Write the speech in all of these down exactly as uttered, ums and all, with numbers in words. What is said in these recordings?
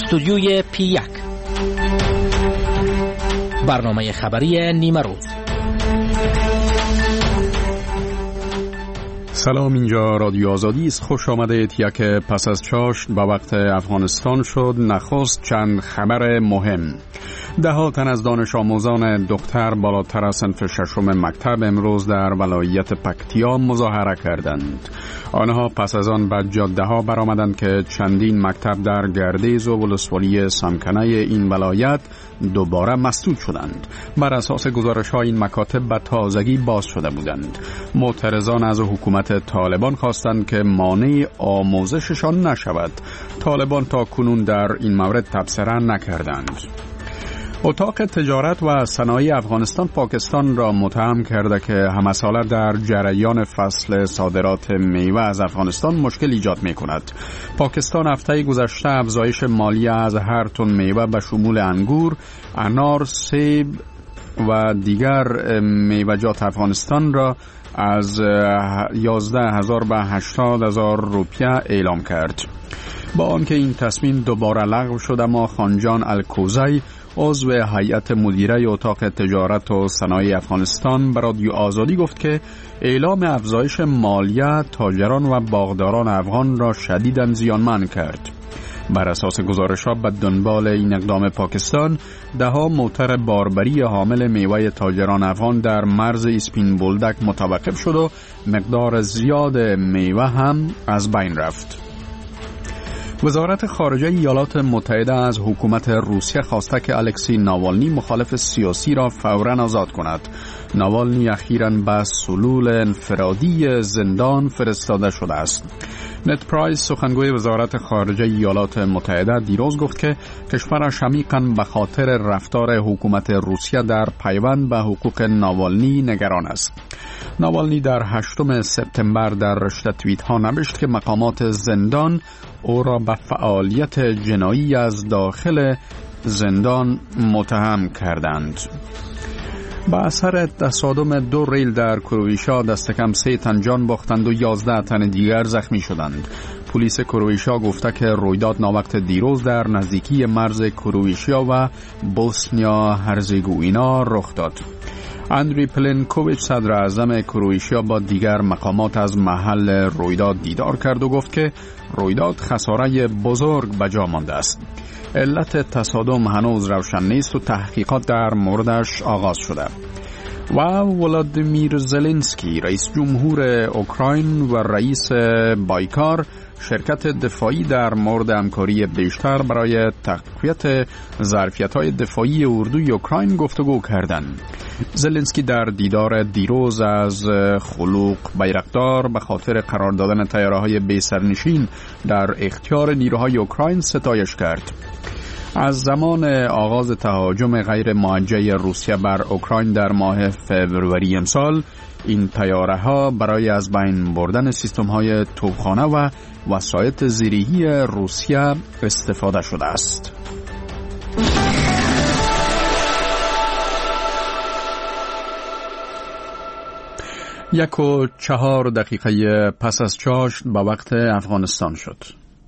استودیوی پی یک، برنامه خبری نیمه روز. سلام، اینجا رادیو آزادی است. خوش آمدید. یک پس از چاشت به وقت افغانستان شد. نخست چند خبر مهم. ده ها تن از دانش آموزان دختر بالاتر از صنف ششم مکتب امروز در ولایت پکتیا مظاهره کردند. آنها پس از آن به جاده ها برآمدند که چندین مکتب در گردیز و ولسوالی سمکنه این ولایت دوباره مسدود شدند. بر اساس گزارش ها این مکاتب به تازگی باز شده بودند. معترضان از حکومت طالبان خواستند که مانع آموزششان نشود. طالبان تا کنون در این مورد تبصره نکردند. اتاق تجارت و صنایع افغانستان پاکستان را متهم کرده که همساله در جریان فصل صادرات میوه از افغانستان مشکل ایجاد می کند. پاکستان هفته گذشته افزایش مالی از هر تن میوه به شمول انگور، انار، سیب و دیگر میوه‌جات افغانستان را از یازده هزار به هشتاد هزار روپیه اعلام کرد. با آنکه این تصمیم دوباره لغو شد، اما خانجان الکوزی عضو هیئت مدیره اتاق تجارت و صنایع افغانستان به رادیو آزادی گفت که اعلام افزایش مالیه تاجران و باغداران افغان را شدیداً زیانمند کرد. بر اساس گزارش‌ها به دنبال این اقدام پاکستان، ده‌ها موتر باربری حامل میوه تاجران افغان در مرز اسپین بولدک متوقف شد و مقدار زیاد میوه هم از بین رفت. وزارت خارجه ایالات متحده از حکومت روسیه خواسته که الکسی ناوالنی مخالف سیاسی را فوراً آزاد کند. ناوالنی اخیراً به سلول انفرادی زندان فرستاده شده است. نت پرایس سخنگوی وزارت خارجه ایالات متحده دیروز گفت که کشورش عمیقاً به خاطر رفتار حکومت روسیه در پیوند به حقوق ناوالنی نگران است. ناوالنی در هشتم سپتامبر در رشته توییت ها نوشت که مقامات زندان او را به فعالیت جنایی از داخل زندان متهم کردند. با اثر تصادم دو ریل در کرواتیا دست کم سه تن جان باختند و یازده تن دیگر زخمی شدند. پلیس کرواتیا گفته که رویداد ناوقت دیروز در نزدیکی مرز کرواتیا و بوسنیا هرزگوینا رخ داد. اندری پلنکوویچ صدر اعظم کرواتیا با دیگر مقامات از محل رویداد دیدار کرد و گفت که رویداد خساره بزرگ به جا مانده است. علت تصادم هنوز روشن نیست و تحقیقات در موردش آغاز شده. و ولادیمیر زلنسکی رئیس جمهور اوکراین و رئیس بایکار شرکت دفاعی در مورد همکاری بیشتر برای تقویت ظرفیت‌های دفاعی اردوی اوکراین گفتگو کردند. زلنسکی در دیدار دیروز از خلوق بیرقدار به خاطر قرار دادن طیاره‌های بی سرنشین در اختیار نیروهای اوکراین ستایش کرد. از زمان آغاز تهاجم غیر موجه روسیه بر اوکراین در ماه فوریه امسال، این طیاره‌ها برای از بین بردن سیستم‌های توپخانه و وسایط زیرهی روسیه استفاده شده است. یک و چهار دقیقه پس از چاشت به وقت افغانستان شد.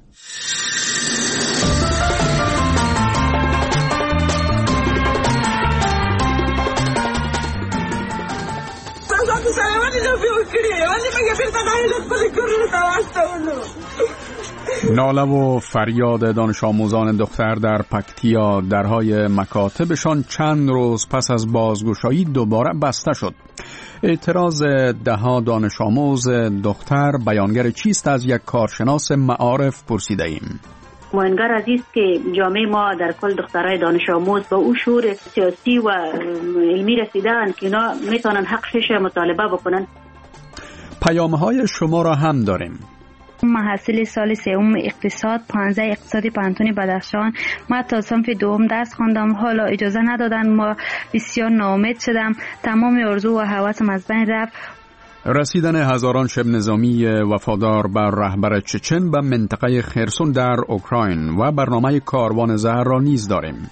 ناله و فریاد دانش آموزان دختر در پکتیا درهای مکاتبشان چند روز پس از بازگشایی دوباره بسته شد. اعتراض دهها دانش آموز دختر بیانگر چیست از یک کارشناس معارف پرسیده ایم. مهمتر از است که جامعه ما در کل دخترای دانش آموز با او شعور سیاسی و علمی رسیدن که اینا میتونن حقش مطالبه بکنن. پیام‌های شما را هم داریم. محصل سال سوم اقتصاد پانزده اقتصادی پانتون بدخشان. ما تا صنف دوم درس خواندم، حالا اجازه ندادن، ما بسیار ناامید شدم، تمام آرزو و هوسم از بین رفت. رسیدن هزاران شب نظامی وفادار بر رهبر چچن به منطقه خرسون در اوکراین و برنامه کاروان زهر را نیز داریم.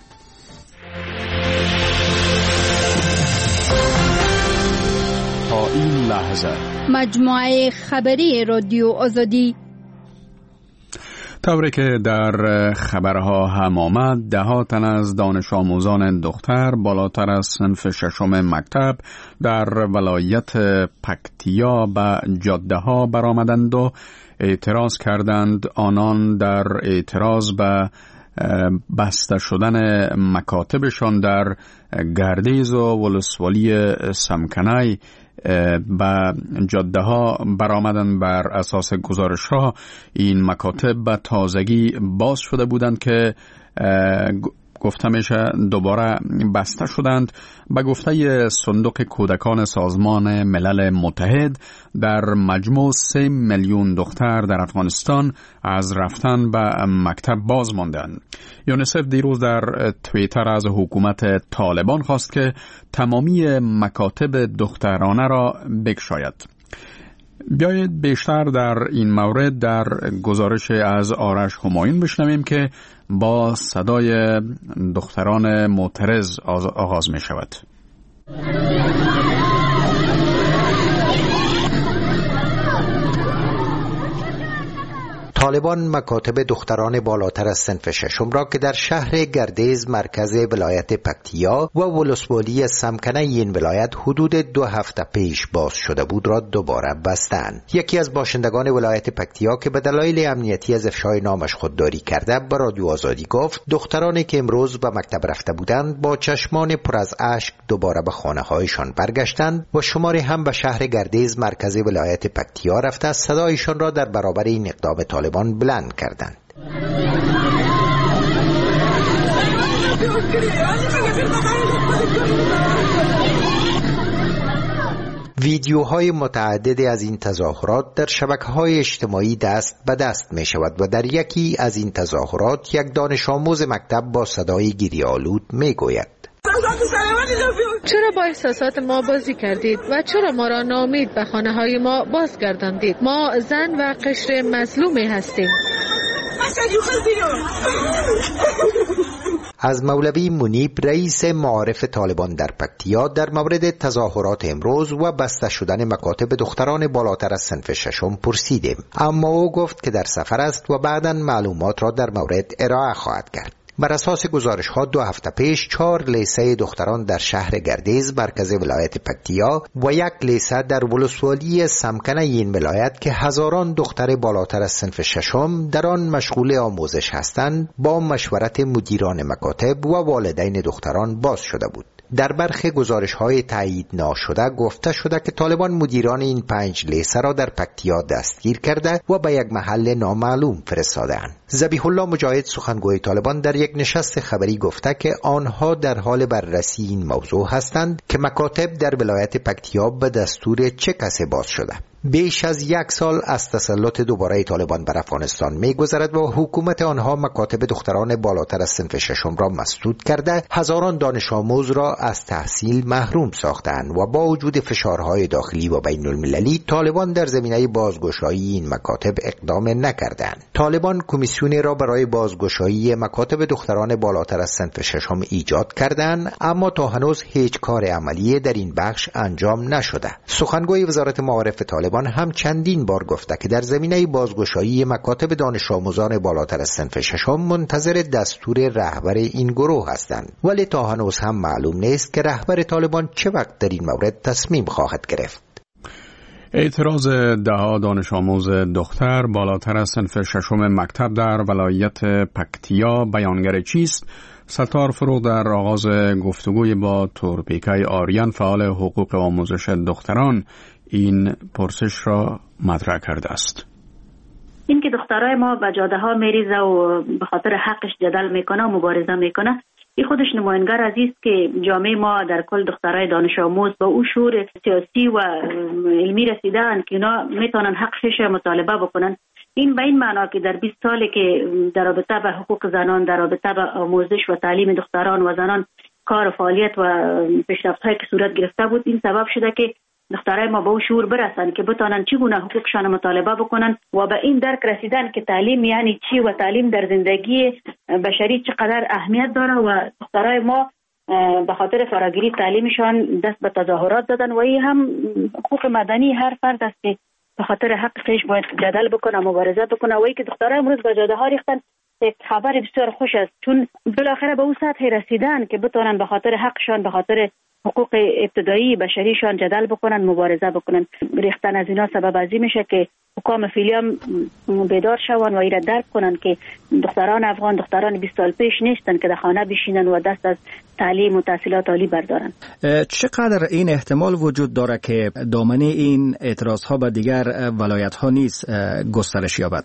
تا این لحظه مجموعه خبری رادیو آزادی. طوری که در خبرها هم آمد، ده ها تن از دانش آموزان دختر بالاتر از صنف ششم مکتب در ولایت پکتیا به جاده ها برآمدند و اعتراض کردند. آنان در اعتراض به بسته شدن مکاتبشان در گردیز و ولسوالی سمکنای به جاده ها برآمدند. بر اساس گزارش ها این مکاتب به تازگی باز شده بودند که گفته میشه دوباره بسته شدند. به گفته صندوق کودکان سازمان ملل متحد، در مجموع سه میلیون دختر در افغانستان از رفتن به مکتب باز ماندند. یونیسف دیروز در توییتر از حکومت طالبان خواست که تمامی مکاتب دخترانه را بگشاید. بیایید بیشتر در این مورد در گزارش از آرش همایون بشنویم که با صدای دختران معترض آغاز می شود. طالبان مکاتب دختران بالاتر از صنف ششم را که در شهر گردیز مرکز ولایت پکتیا و ولسوالی سمکنه این ولایت حدود دو هفته پیش باز شده بود را دوباره بستند. یکی از باشندگان ولایت پکتیا که به دلایل امنیتی از افشای نامش خودداری کرده به رادیو آزادی گفت دخترانی که امروز به مکتب رفته بودند با چشمان پر از اشک دوباره به خانه هایشان برگشتند و شماری هم به شهر گردیز مرکز ولایت پکتیا رفته صدایشان را در برابر این اقدام طالبان بلند کردند. ویدیوهای متعددی از این تظاهرات در شبکه‌های اجتماعی دست به دست می شود و در یکی از این تظاهرات یک دانش آموز مکتب با صدای گریه‌آلود می گوید: چرا با احساسات ما بازی کردید و چرا ما را ناامید به خانه های ما بازگرداندید؟ ما زن و قشر مظلومی هستیم. از مولوی منیب رئیس معارف طالبان در پکتیا در مورد تظاهرات امروز و بسته شدن مکاتب دختران بالاتر از صنف ششم پرسیدیم، اما او گفت که در سفر است و بعداً معلومات را در مورد ارائه خواهد کرد. بر اساس گزارش ها دو هفته پیش چهار لیسه دختران در شهر گردیز مرکز ولایت پکتیا و یک لیسه در ولسوالی سمکنه این ولایت که هزاران دختر بالاتر از صنف ششم در آن مشغول آموزش هستند با مشورت مدیران مکاتب و والدین دختران باز شده بود. در برخی گزارش‌های تایید ناشده گفته شده که طالبان مدیران این پنج لیسه را در پکتیا دستگیر کرده و به یک محل نامعلوم فرستادند. ذبیح الله مجاهد سخنگوی طالبان در یک نشست خبری گفته که آنها در حال بررسی این موضوع هستند که مکاتب در ولایت پکتیا به دستور چه کسی باز شده. بیش از یک سال از تسلط دوباره طالبان بر افغانستان می‌گذرد و حکومت آنها مکاتب دختران بالاتر از صنف ششم را مسدود کرده، هزاران دانش آموز را از تحصیل محروم ساختند و با وجود فشارهای داخلی و بین المللی طالبان در زمینه بازگشایی این مکاتب اقدام نکردند. طالبان کمیسیونی را برای بازگشایی مکاتب دختران بالاتر از صنف ششم ایجاد کردند، اما تا هنوز هیچ کار عملی در این بخش انجام نشده. سخنگوی وزارت معارف طالبان هم چندین بار گفته که در زمینه بازگشایی مکاتب دانش آموزان بالاتر از صنف ششم منتظر دستور رهبر این گروه هستند، ولی تا هنوز هم معلوم نیست که رهبر طالبان چه وقت در این مورد تصمیم خواهد گرفت. اعتراض دهها دانش آموز دختر بالاتر از صنف ششم مکتب در ولایت پکتیا بیانگر چیست؟ ستار فروغ در آغاز گفتگوی با تورپیکه آریان فعال حقوق آموزش دختران این پرسش را مطرح کرده است. این که دخترای ما به جاده ها میریزه و به خاطر حقش جدل میکنه و مبارزه میکنه، این خودش نماینگر عزیز که جامعه ما در کل دخترای دانش آموز با او شور سیاسی و علمی رسیدن که اینا میتونن حقش مطالبه بکنن. این به این معنا که در بیست سالی که در رابطه به حقوق زنان، در رابطه به آموزش و تعلیم دختران و زنان کار و فعالیت و پیشرفت‌هایی که صورت گرفته بود، این سبب شده که دخترای ما به او شعور برسن که بتانن چگونه حقوقشان مطالبه بکنن و به این درک رسیدن که تعلیم یعنی چی و تعلیم در زندگی بشری چقدر اهمیت داره و دخترای ما به خاطر فراگیری تعلیمشان دست به تظاهرات دادن و این هم حقوق مدنی هر فرد است که به خاطر حق خیش باید جدل بکنه، مبارزه بکنه. و ای که دخترای امروز به جاده ها ریختن یک خبر بسیار خوش است، چون بالاخره به اون سطح رسیدن که بتونن به خاطر حقشان، به خاطر حقوق ابتدایی بشریشان جدل بکنن، مبارزه بکنن. ریختن از اینا سبب ازی میشه که حکام فعلی هم بیدار شون و ایره درک کنن که دختران افغان دختران بیست سال پیش نیستن که در خانه بشینن و دست از تعلیم و تحصیلات عالی بردارن. چقدر این احتمال وجود داره که دامنه این اعتراض ها به دیگر ولایت ها نیز گسترش یابد؟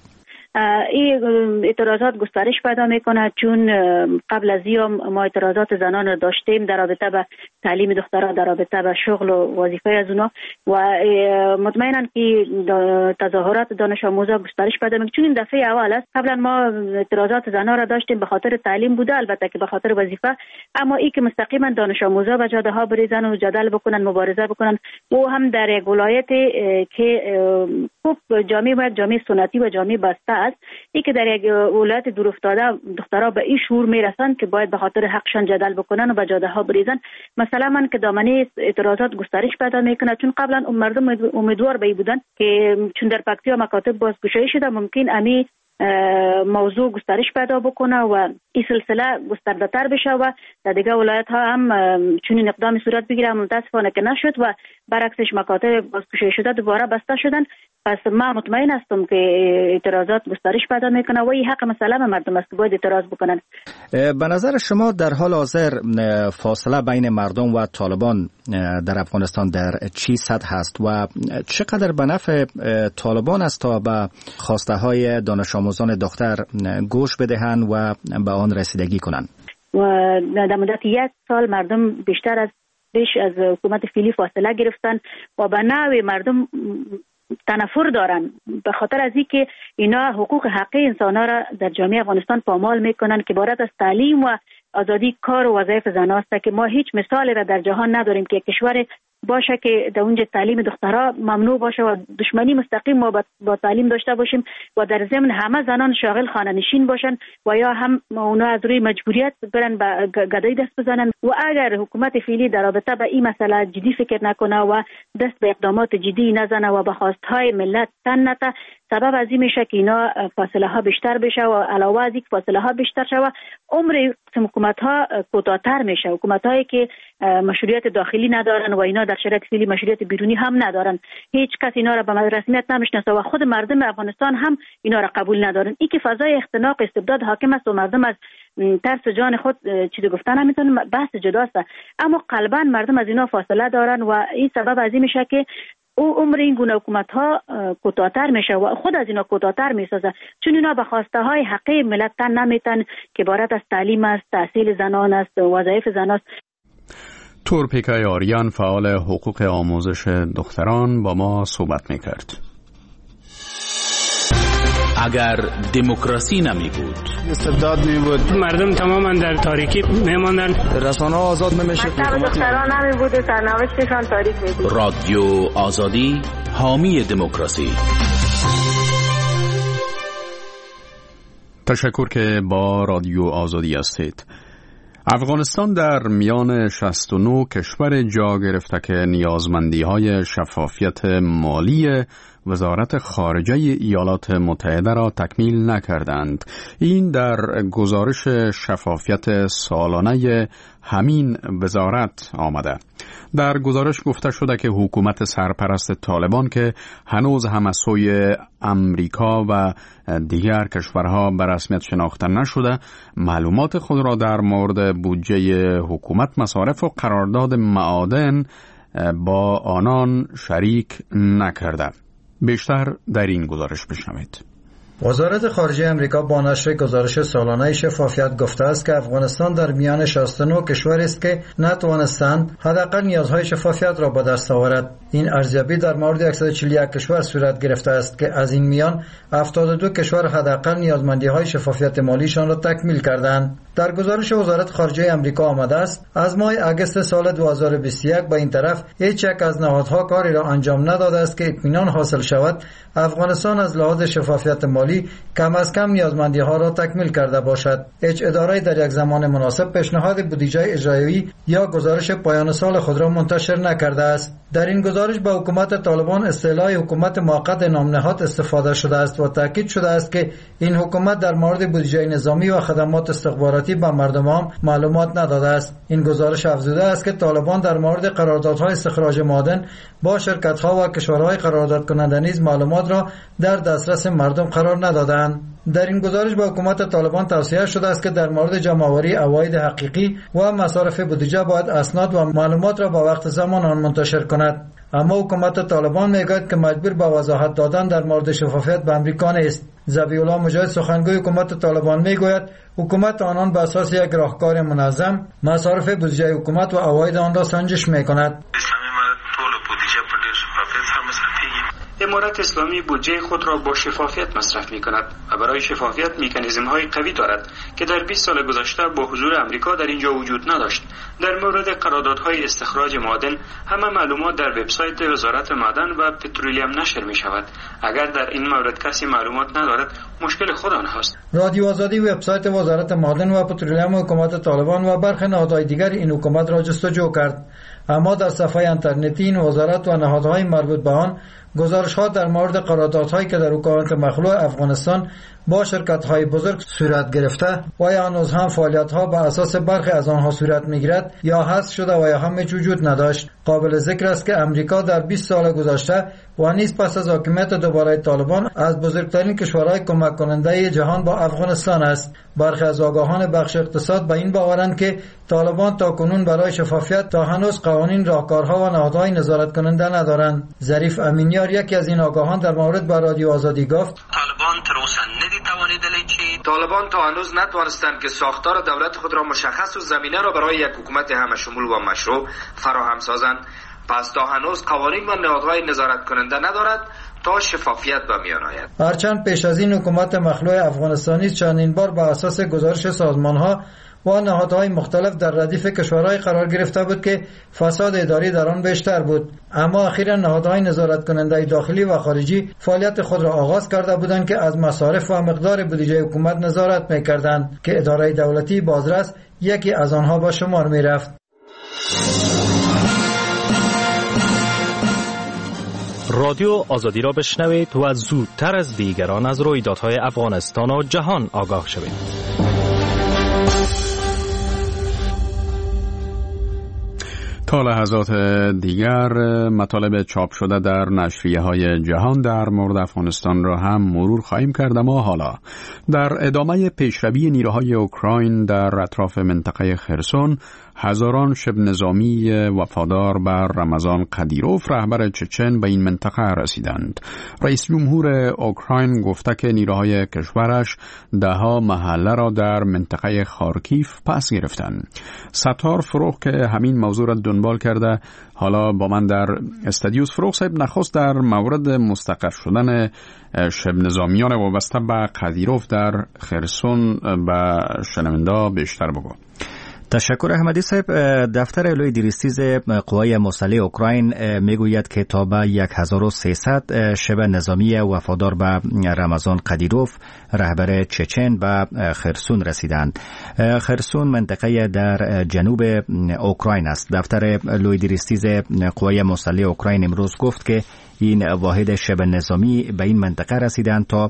این اعتراضات گسترش پیدا میکنه، چون قبل از این ما اعتراضات زنان رو داشتیم در رابطه به تعلیم دخترها، در رابطه به شغل و وظیفه از اونا، و مطمئناً که تظاهرات دانش آموزا گسترش پیدا میکنه، چون این دفعه اول است. قبلا ما اعتراضات زنان را داشتیم به خاطر تعلیم بوده، البته که به خاطر وظیفه، اما این که مستقیما دانش آموزا به جاده ها بریزن و جدل بکنن، مبارزه بکنن، و هم در یک ولایت که خوب جامعه باید جامعه سنتی و جامعه بسته است، ای که در یک ولایت دور افتاده دخترها به این شعور میرسن که باید به خاطر حقشان جدل بکنن و به جاده ها بریزن. مثلا من که دامنه اعتراضات گسترش پیدا میکنه، چون قبلا مردم امیدوار به بودن که چون در پکتیا مکاتب بازگشایی شده، ممکن امی موضوع گسترش پیدا بکنه و این سلسله گسترده تر بشه و در دیگه ولایت ها هم چون این اقدام صورت بگیره. متاسفانه که نشد و برعکسش مکاتب بازگشایی شده دوباره بسته شدن. پس ما مطمئن هستم که اعتراضات گسترش پیدا میکنه و این حق مسلم مردم است که باید اعتراض بکنن. به نظر شما در حال حاضر فاصله بین مردم و طالبان در افغانستان در چی سطح هست و چقدر به نفع طالبان است تا به خواسته های دانش آموزان دختر گوش بدهند و به آن رسیدگی کنند؟ و در مدت یک سال مردم بیشتر از بیش از حکومت فعلی فاصله گرفتن و به نوع مردم تنفر دارن، به خاطر از اینکه اینا حقوق حقی انسان‌ها را در جامعه افغانستان پامال میکنن که عبارت از تعلیم و آزادی کار و وظایف زنان است، که ما هیچ مثالی را در جهان نداریم که کشور باشه که در اونجا تعلیم دخترها ممنوع باشه و دشمنی مستقیم ما با تعلیم داشته باشیم و در ضمن همه زنان شاغل خانه نشین باشن و یا هم اونا از روی مجبوریت برن به گدایی دست بزنن. و اگر حکومت فعلی در رابطه با این مسئله جدی فکر نکنه و دست به اقدامات جدی نزنه و به خواستهای ملت تن نده، سبب از این میشه که اینا فاصله ها بیشتر بشه و علاوه از این فاصله ها بیشتر شه و عمر حکومت ها کوتاه‌تر میشه. حکومت هایی که مشروعیت داخلی ندارن و اینا در شرایط فعلی مشروعیت بیرونی هم ندارن، هیچ کس اینا را به رسمیت نمیشناسه و خود مردم افغانستان هم اینا را قبول ندارن. این که فضای اختناق استبداد حاکم است و مردم از ترس جان خود چیزی گفتن نمیتونن، بحث جداست، اما قلبا مردم از اینا فاصله دارن و این سبب از این میشه که او عمر این گونه حکومت ها کوتاه‌تر میشه و خود از اینا کوتاه‌تر میسازه، چون اینا به خواسته های حقیقی ملت تن نمیتن که عبارت از تعلیم است، تحصیل زنان است، وظایف زنان است. تورپیکای آریان فعال حقوق آموزش دختران با ما صحبت میکرد. اگر دموکراسی نمی بود، استبداد می بود، مردم تماما در تاریکی میماندن، رسانه ها آزاد نمیشه، دختران نمی بود، سرنوشتشان تاریک می بود. رادیو آزادی، حامی دموکراسی. تشکر که با رادیو آزادی هستید. افغانستان در میان شصت و نه کشور جا گرفته که نیازمندی‌های شفافیت مالی وزارت خارجه ایالات متحده را تکمیل نکردند. این در گزارش شفافیت سالانه همین وزارت آمده. در گزارش گفته شده که حکومت سرپرست طالبان که هنوز هم از سوی امریکا و دیگر کشورها به رسمیت شناخته نشده، معلومات خود را در مورد بودجه حکومت، مصارف و قرارداد معادن با آنان شریک نکرده. بیشتر در این گزارش بشنوید. وزارت خارجه امریکا با نشر گزارش سالانه شفافیت گفته است که افغانستان در میان شصت و نه کشوری است که نتوانستند حداقل نیازهای شفافیت را به دست آورد. این ارزیابی در مورد صد و چهل و یک کشور صورت گرفته است که از این میان هفتاد و دو کشور حداقل نیازمندی‌های شفافیت مالیشان را تکمیل کردند. در گزارش وزارت خارجه امریکا آمده است از ماه اگست سال دو هزار و بیست و یک به این طرف هیچ یک از نهادها کاری را انجام نداده است که اطمینان حاصل شود افغانستان از لحاظ شفافیت مالی کم از کم نیازمندی‌ها را تکمیل کرده باشد. هیچ اداره‌ای در یک زمان مناسب پیشنهاد بودجه اجرایی یا گزارش پایان سال خود را منتشر نکرده است. در این گزارش به حکومت طالبان اصطلاح حکومت موقت نامنهاد استفاده شده است و تاکید شده است که این حکومت در مورد بودجه نظامی و خدمات استخباراتی به مردم عام معلومات نداده است. این گزارش افزوده است که طالبان در مورد قراردادهای استخراج معدن با شرکت‌ها و کشورهای قرارداد کننده نیز معلومات را در دسترس مردم قرار ندادند. در این گزارش به حکومت طالبان توصیه شده است که در مورد جمع‌آوری عواید حقیقی و مصارف بودجه باید اسناد و معلومات را با وقت زمان آن منتشر کند. اما حکومت طالبان میگوید که مجبور به وضاحت دادن در مورد شفافیت به امریکا نیست. ذبیح الله مجاهد سخنگوی حکومت طالبان میگوید حکومت آنان بر اساس یک راهکار منظم مصارف بودجه حکومت و عواید آن را سنجش میکند. امارت اسلامی بودجه خود را با شفافیت مصرف می کند و برای شفافیت مکانیزم های قوی دارد که در بیست سال گذشته با حضور امریکا در اینجا وجود نداشت. در مورد قراردادهای استخراج معدن همه معلومات در وبسایت وزارت معدن و پترولیوم نشر می شود. اگر در این مورد کسی معلومات ندارد مشکل خود آنهاست. رادیو آزادی وبسایت وزارت معدن و پترولیوم حکومت طالبان و برخی نهادهای دیگر این حکومت را جستجو کرد، اما در صفحه اینترنتی این وزارت و نهادهای مربوط به آن گزارش ها در مورد قراردادهایی که در حکومت مخلوع افغانستان با شرکت های بزرگ صورت گرفته و یا هنوز هم فعالیت ها به اساس برخی از آنها صورت میگیرد یا حذف شده و یا هم وجود نداشت. قابل ذکر است که امریکا در بیست سال گذشته و نیز پس از حاکمیت دوباره طالبان از بزرگترین کشورهای کمک کننده جهان با افغانستان است. برخی از آگاهان بخش اقتصاد به این باورند که طالبان تا کنون برای شفافیت تا هنوز قوانین، راهکارها و نهادهای نظارت کننده ندارند. ظریف امینیار یکی از این آگاهان در مورد با رادیو آزادی گفت طالبان تروسا ندی توانیدلی چی طالبان تا هنوز نتوانستند که ساختار دولت خود را مشخص و زمینه را برای یک حکومت همه شمول و مشروع فراهم سازند. پس تا هنوز قوانین و نهادهای نظارت کننده ندارد تا شفافیت به میان آید. هرچند پیش از این حکومت مخلوع افغانستانی چندین بار بر اساس گزارش سازمان‌ها و نهادهای مختلف در ردیف کشورهای قرار گرفته بود که فساد اداری در آن بیشتر بود، اما اخیراً نهادهای نظارت کننده داخلی و خارجی فعالیت خود را آغاز کرده بودند که از مصارف و مقدار بودجه حکومت نظارت می‌کردند که اداره دولتی بازرس یکی از آنها به شمار می‌رفت. رادیو آزادی را بشنوید و زودتر از دیگران از رویدادهای افغانستان و جهان آگاه شوید. تا لحظات دیگر مطالب چاپ شده در نشریه های جهان در مورد افغانستان را هم مرور خواهیم کرد. اما حالا در ادامه پیشروی نیروهای اوکراین در اطراف منطقه خرسون، هزاران شبه نظامی وفادار بر رمضان قدیروف رهبر چچن به این منطقه رسیدند. رئیس جمهور اوکراین گفته که نیروهای کشورش دهها محله را در منطقه خارکیف پس گرفتند. ستار فروغ که همین موضوع را دنبال کرده حالا با من در استودیوس. فروغ صاحب، نخست در مورد مستقر شدن شبه نظامیان وابسته به قدیروف در خرسون به شنونده بیشتر بگو. تشکر احمدی صاحب. دفتر علوی دیرستیز قوای مسلح اوکراین میگوید که تا به هزار و سیصد شبه نظامی وفادار به رمضان قدیروف رهبر چچن به خرسون رسیدند. خرسون منطقه در جنوب اوکراین است. دفتر علوی دیرستیز قوای مسلح اوکراین امروز گفت که این واحد شبه نظامی به این منطقه رسیدند تا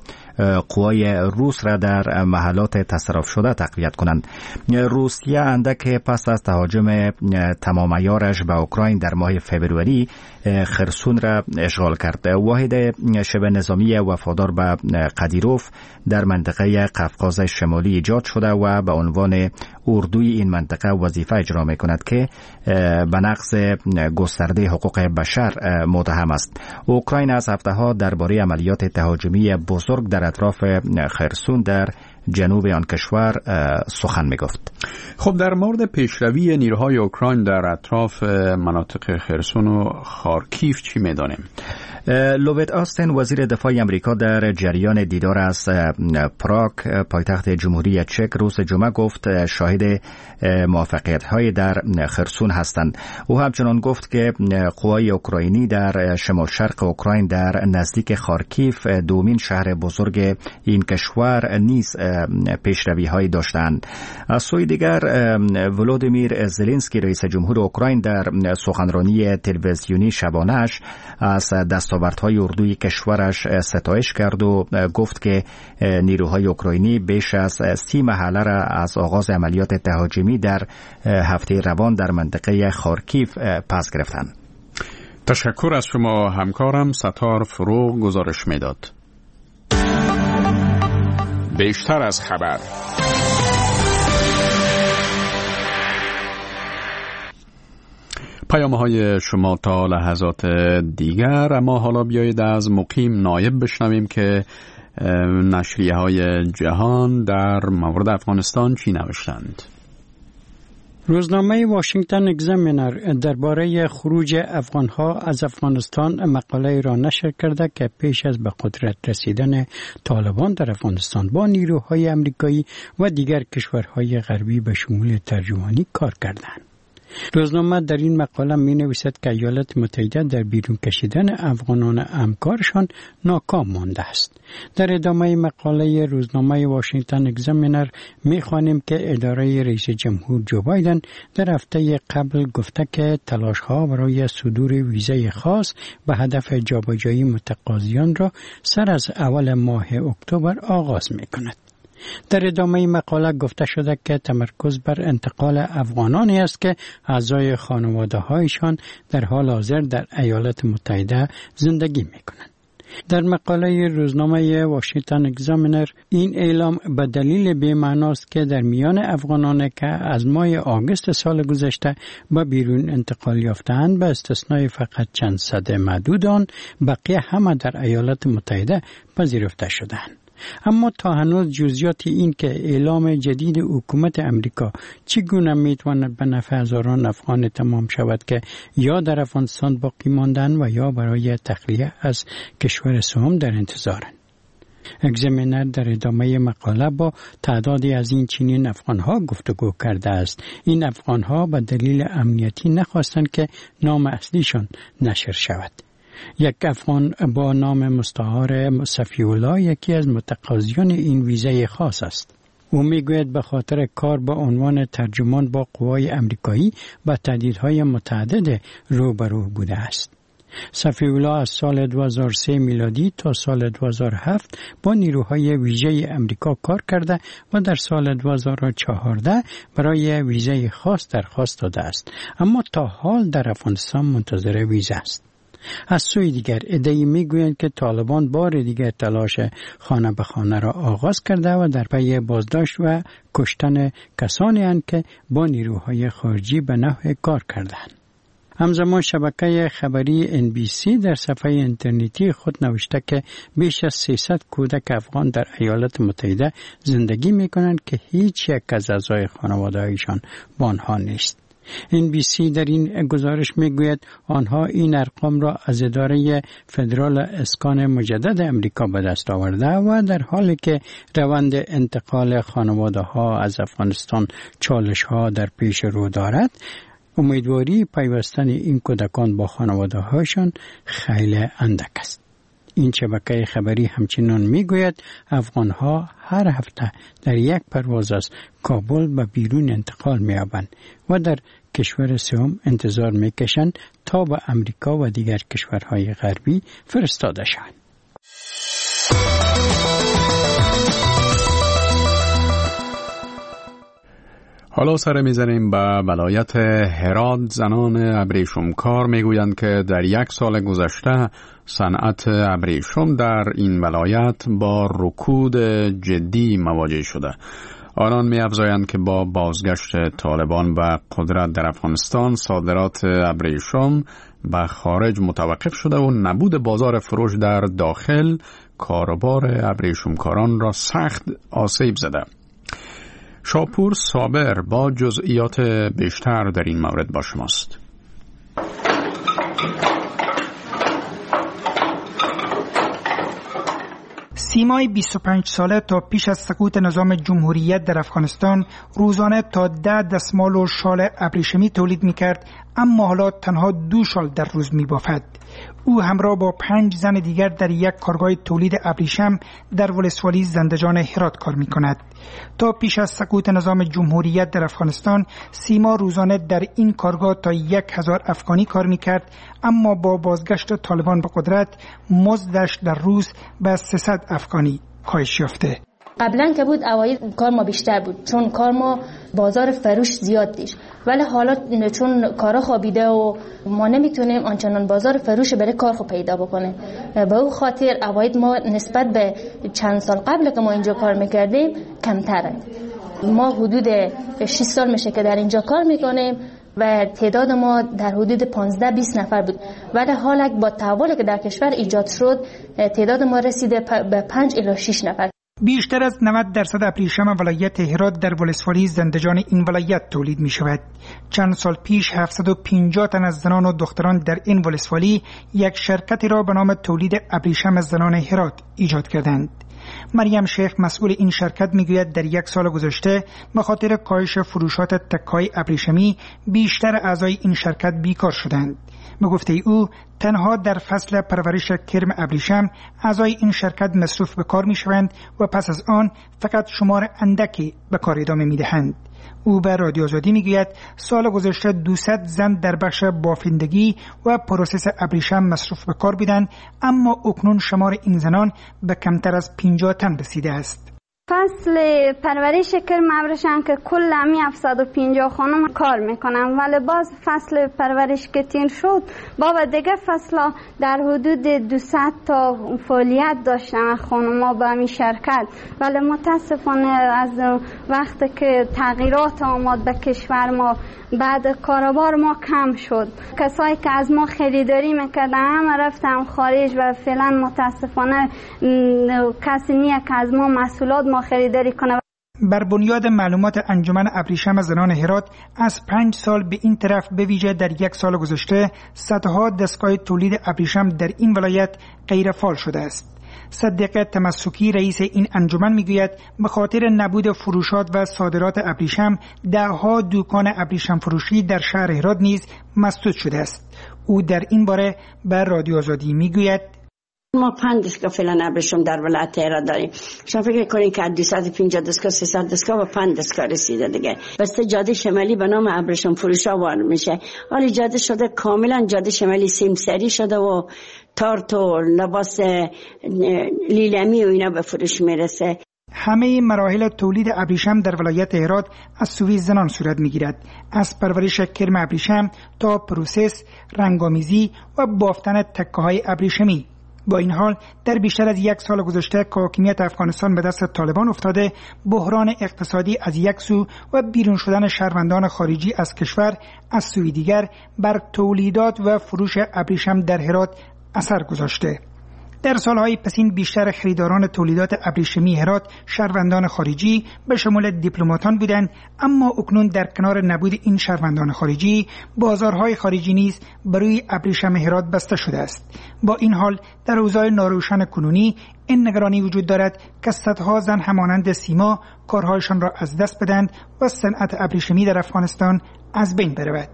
قوای روس را در محلات تصرف شده تقویت کنند. روسیه اندک پس از تهاجم تمام عیارش به اوکراین در ماه فوریه خرسون را اشغال کرد. واحد شبه نظامی وفادار به قدیروف در منطقه قفقاز شمالی ایجاد شده و به عنوان اردوی این منطقه وظیفه اجرا می کند که به نقض گسترده حقوق بشر متهم است. اوکراین از هفته‌ها درباره عملیات تهاجمی بزرگ در اطراف خرسون در جنوب آن کشور سخن می گفت. خب در مورد پیشروی نیروهای اوکراین در اطراف مناطق خرسون و خارکیف چی می دانیم؟ لوید آستن وزیر دفاع امریکا در جریان دیدار از پراگ پایتخت جمهوری چک روز جمعه گفت شاهد موفقیت‌های در خرسون هستند. او همچنان گفت که قوای اوکراینی در شمال شرق اوکراین در نزدیک خارکیف دومین شهر بزرگ این کشور نیز پیشروی هایی داشتند. از سوی دیگر ولودیمیر زلنسکی رئیس جمهور اوکراین در سخنرانی تلویزیونی شبانه‌اش از دستاوردهای اردوی کشورش ستایش کرد و گفت که نیروهای اوکراینی بیش از سی محله را از آغاز عملیات تهاجمی در هفته روان در منطقه خارکیف پس گرفتند. تشکر از شما همکارم ستار فروغ گزارش میداد. بیشتر از خبر. پیام های شما تا لحظات دیگر، اما حالا بیایید از مقیم نایب بشنویم که نشریه های جهان در مورد افغانستان چی نوشتند. روزنامه واشنگتن اگزامینر درباره خروج افغانها از افغانستان مقاله را نشر کرده که پیش از به قدرت رسیدن طالبان در افغانستان با نیروهای امریکایی و دیگر کشورهای غربی به شمول ترجمانی کار کردند. روزنامه در این مقاله می نویسد که ایالات متحده در بیرون کشیدن افغانان همکارشان ناکام مانده است. در ادامه مقاله روزنامه واشنگتن اگزامینر می خوانیم که اداره رئیس جمهور جو بایدن در هفته قبل گفته که تلاش ها برای صدور ویزای خاص به هدف جابجایی متقاضیان را سر از اول ماه اکتبر آغاز می کند. در ادامه مقاله گفته شده که تمرکز بر انتقال افغانانی است که اعضای خانواده هایشان در حال حاضر در ایالات متحده زندگی می کنند. در مقاله روزنامه واشنگتن اگزامینر این اعلام به دلیل بی‌معناست که در میان افغانانی که از ماه آگوست سال گذشته به بیرون انتقال یافتند به استثنای فقط چند صد معدود آن بقیه همه در ایالات متحده پذیرفته شدند. اما تا هنوز جزئیات این که اعلام جدید حکومت امریکا چگونه میتواند به نفع هزاران افغان تمام شود که یا در افغانستان باقی ماندن و یا برای تخلیه از کشور سوم در انتظارند. اگزامینر در ادامه مقاله با تعدادی از این چنین افغانها گفتگو کرده است. این افغانها به دلیل امنیتی نخواستند که نام اصلیشان نشر شود. یک افغان با نام مستعار صفی‌الله یکی از متقاضیان این ویزای خاص است. او میگوید به خاطر کار با عنوان ترجمان با قوای امریکایی با تهدیدهای متعدد روبرو بوده است. صفی‌الله از سال دو هزار و سه میلادی تا سال دو هزار و هفت با نیروهای ویژه امریکا کار کرده و در سال دو هزار و چهارده برای ویزای خاص درخواست داده است، اما تا حال در افغانستان منتظر ویزا است. از سوی دیگر عده‌ای میگویند که طالبان بار دیگر تلاش خانه به خانه را آغاز کرده و در پی بازداشت و کشتن کسانی اند که با نیروهای خارجی به نحو کار کردند. همزمان شبکه خبری ان بی سی در صفحه اینترنتی خود نوشته که بیش از سیصد کودک افغان در ایالات متحده زندگی می‌کنند که هیچ یک از اعضای خانواده‌هایشان با آنها نیست. ان بی سی در این گزارش میگوید آنها این ارقام را از اداره فدرال اسکان مجدد امریکا به دست آورده و در حالی که روند انتقال خانواده ها از افغانستان چالش ها در پیش رو دارد، امیدواری پیوستن این کودکان با خانواده هاشان خیلی اندک است. این شبکه خبری همچنان میگوید افغانها هر هفته در یک پرواز از کابل به بیرون انتقال می‌یابند و در کشور سوم انتظار می‌کشند تا به امریکا و دیگر کشورهای غربی فرستاده شوند. حالا سر میزنیم به ولایت هرات. زنان ابریشمکار میگویند که در یک سال گذشته صنعت ابریشم در این ولایت با رکود جدی مواجه شده. آنان می‌افزایند که با بازگشت طالبان به قدرت در افغانستان صادرات ابریشم به خارج متوقف شده و نبود بازار فروش در داخل کاروبار ابریشمکاران را سخت آسیب زده. شاپور صابر با جزئیات بیشتر در این مورد با شماست. سیمای بیست و پنج ساله تا پیش از سقوط نظام جمهوریت در افغانستان روزانه تا ده دستمال و شال ابریشمی تولید میکرد، اما حالا تنها دو شال در روز می بافد. او همراه با پنج زن دیگر در یک کارگاه تولید ابریشم در ولسوالی زندجان هرات کار می کند. تا پیش از سقوط نظام جمهوریت در افغانستان، سیما روزانه در این کارگاه تا یک هزار افغانی کار می کرد، اما با بازگشت طالبان به قدرت مزدش در روز به سیصد افغانی کاهش یافته. قبلا که بود اوایل کار ما بیشتر بود، چون کار ما بازار فروش زیاد دیش، ولی حالا چون کارا خوابیده و ما نمیتونیم آنچنان بازار فروش برای کار خو پیدا بکنیم، به او خاطر اوایل ما نسبت به چند سال قبل که ما اینجا کار میکردیم کمتره. ما حدود شش سال میشه که در اینجا کار میکنیم و تعداد ما در حدود پانزده بیست نفر بود، ولی حالا با تحولی که در کشور ایجاد شد تعداد ما رسیده به پنج الی شش نفر. بیشتر از نود درصد ابریشم ولایت هرات در ولسوالی زندجان این ولایت تولید می شود. چند سال پیش هفتصد و پنجاه تن از زنان و دختران در این ولسوالی یک شرکتی را به نام تولید ابریشم از زنان هرات ایجاد کردند. مریم شیخ مسئول این شرکت میگوید در یک سال گذشته به خاطر کاهش فروشات تکه‌های ابریشمی بیشتر اعضای این شرکت بیکار شدند. به گفته او تنها در فصل پرورش کرم ابریشم اعضای این شرکت مصروف به کار می شوند و پس از آن فقط شمار اندکی به کار ادامه می دهند. او به رادیو آزادی می گوید سال گذشته دویست زن در بخش بافندگی و پروسس ابریشم مصروف به کار بودند، اما اکنون شمار این زنان به کمتر از پنجاه تن رسیده است. فصل پرورش کرم ابریشم که کل همی هفتصد و پنجاه خانم کار میکنم، ولی باز فصل پرورش که تین شد با و دیگه فصل در حدود دویست تا فعالیت داشتن خانم به همی شرکت، ولی متاسفانه از وقتی که تغییرات آمد به کشور ما بعد کاروبار ما کم شد. کسایی که از ما خریداری میکردن همه رفتن خارج و فعلا متاسفانه کسی نیه که از ما محصولات ما خریداری کنه. بر بنیاد معلومات انجمن ابریشم زنان هرات از پنج سال به این طرف به ویژه در یک سال گذشته صدها دستگاه تولید ابریشم در این ولایت غیر فعال شده است. صدیقه تمسکی رئیس این انجمن میگوید به خاطر نبود فروشات و صادرات ابریشم دهها دکان ابریشم فروشی در شهر هرات نیز مسدود شده است. او در این باره به رادیو آزادی میگوید ما پنج دستگاه فعلا ابریشم در ولایت هرات داریم. شما فکر کنید که دویست و پنجاه دستگاه سیصد دستگاه و پنج دستگاه رسیده دیگه. بسته جاده شمالی به نام ابریشم فروشا وارد میشه. حالی جاده شده کاملا جاده شمالی سیمسری شده و تارت و لباس لیلمی و اینا به فروش میرسه. همه مراحل تولید ابریشم در ولایت هرات از سوی زنان صورت میگیرد، از پرورش کرم ابریشم تا پروسس، رنگامیزی و بافتن تکه‌های ابریشمی. با این حال در بیشتر از یک سال گذشته که حاکمیت افغانستان به دست طالبان افتاده، بحران اقتصادی از یک سو و بیرون شدن شهروندان خارجی از کشور از سوی دیگر بر تولیدات و فروش ابریشم در هرات اثر گذاشته. در سالهای پسین بیشتر خریداران تولیدات ابریشمی هرات شهروندان خارجی به شمول دیپلماتان بودند، اما اکنون در کنار نبود این شهروندان خارجی بازارهای خارجی نیز برای ابریشم هرات بسته شده است. با این حال در اوضاع ناروشن کنونی این نگرانی وجود دارد که صدها زن همانند سیما کارهایشان را از دست بدند و صنعت ابریشمی در افغانستان از بین برود.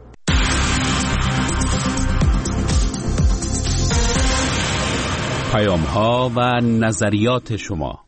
پیام ها و نظریات شما.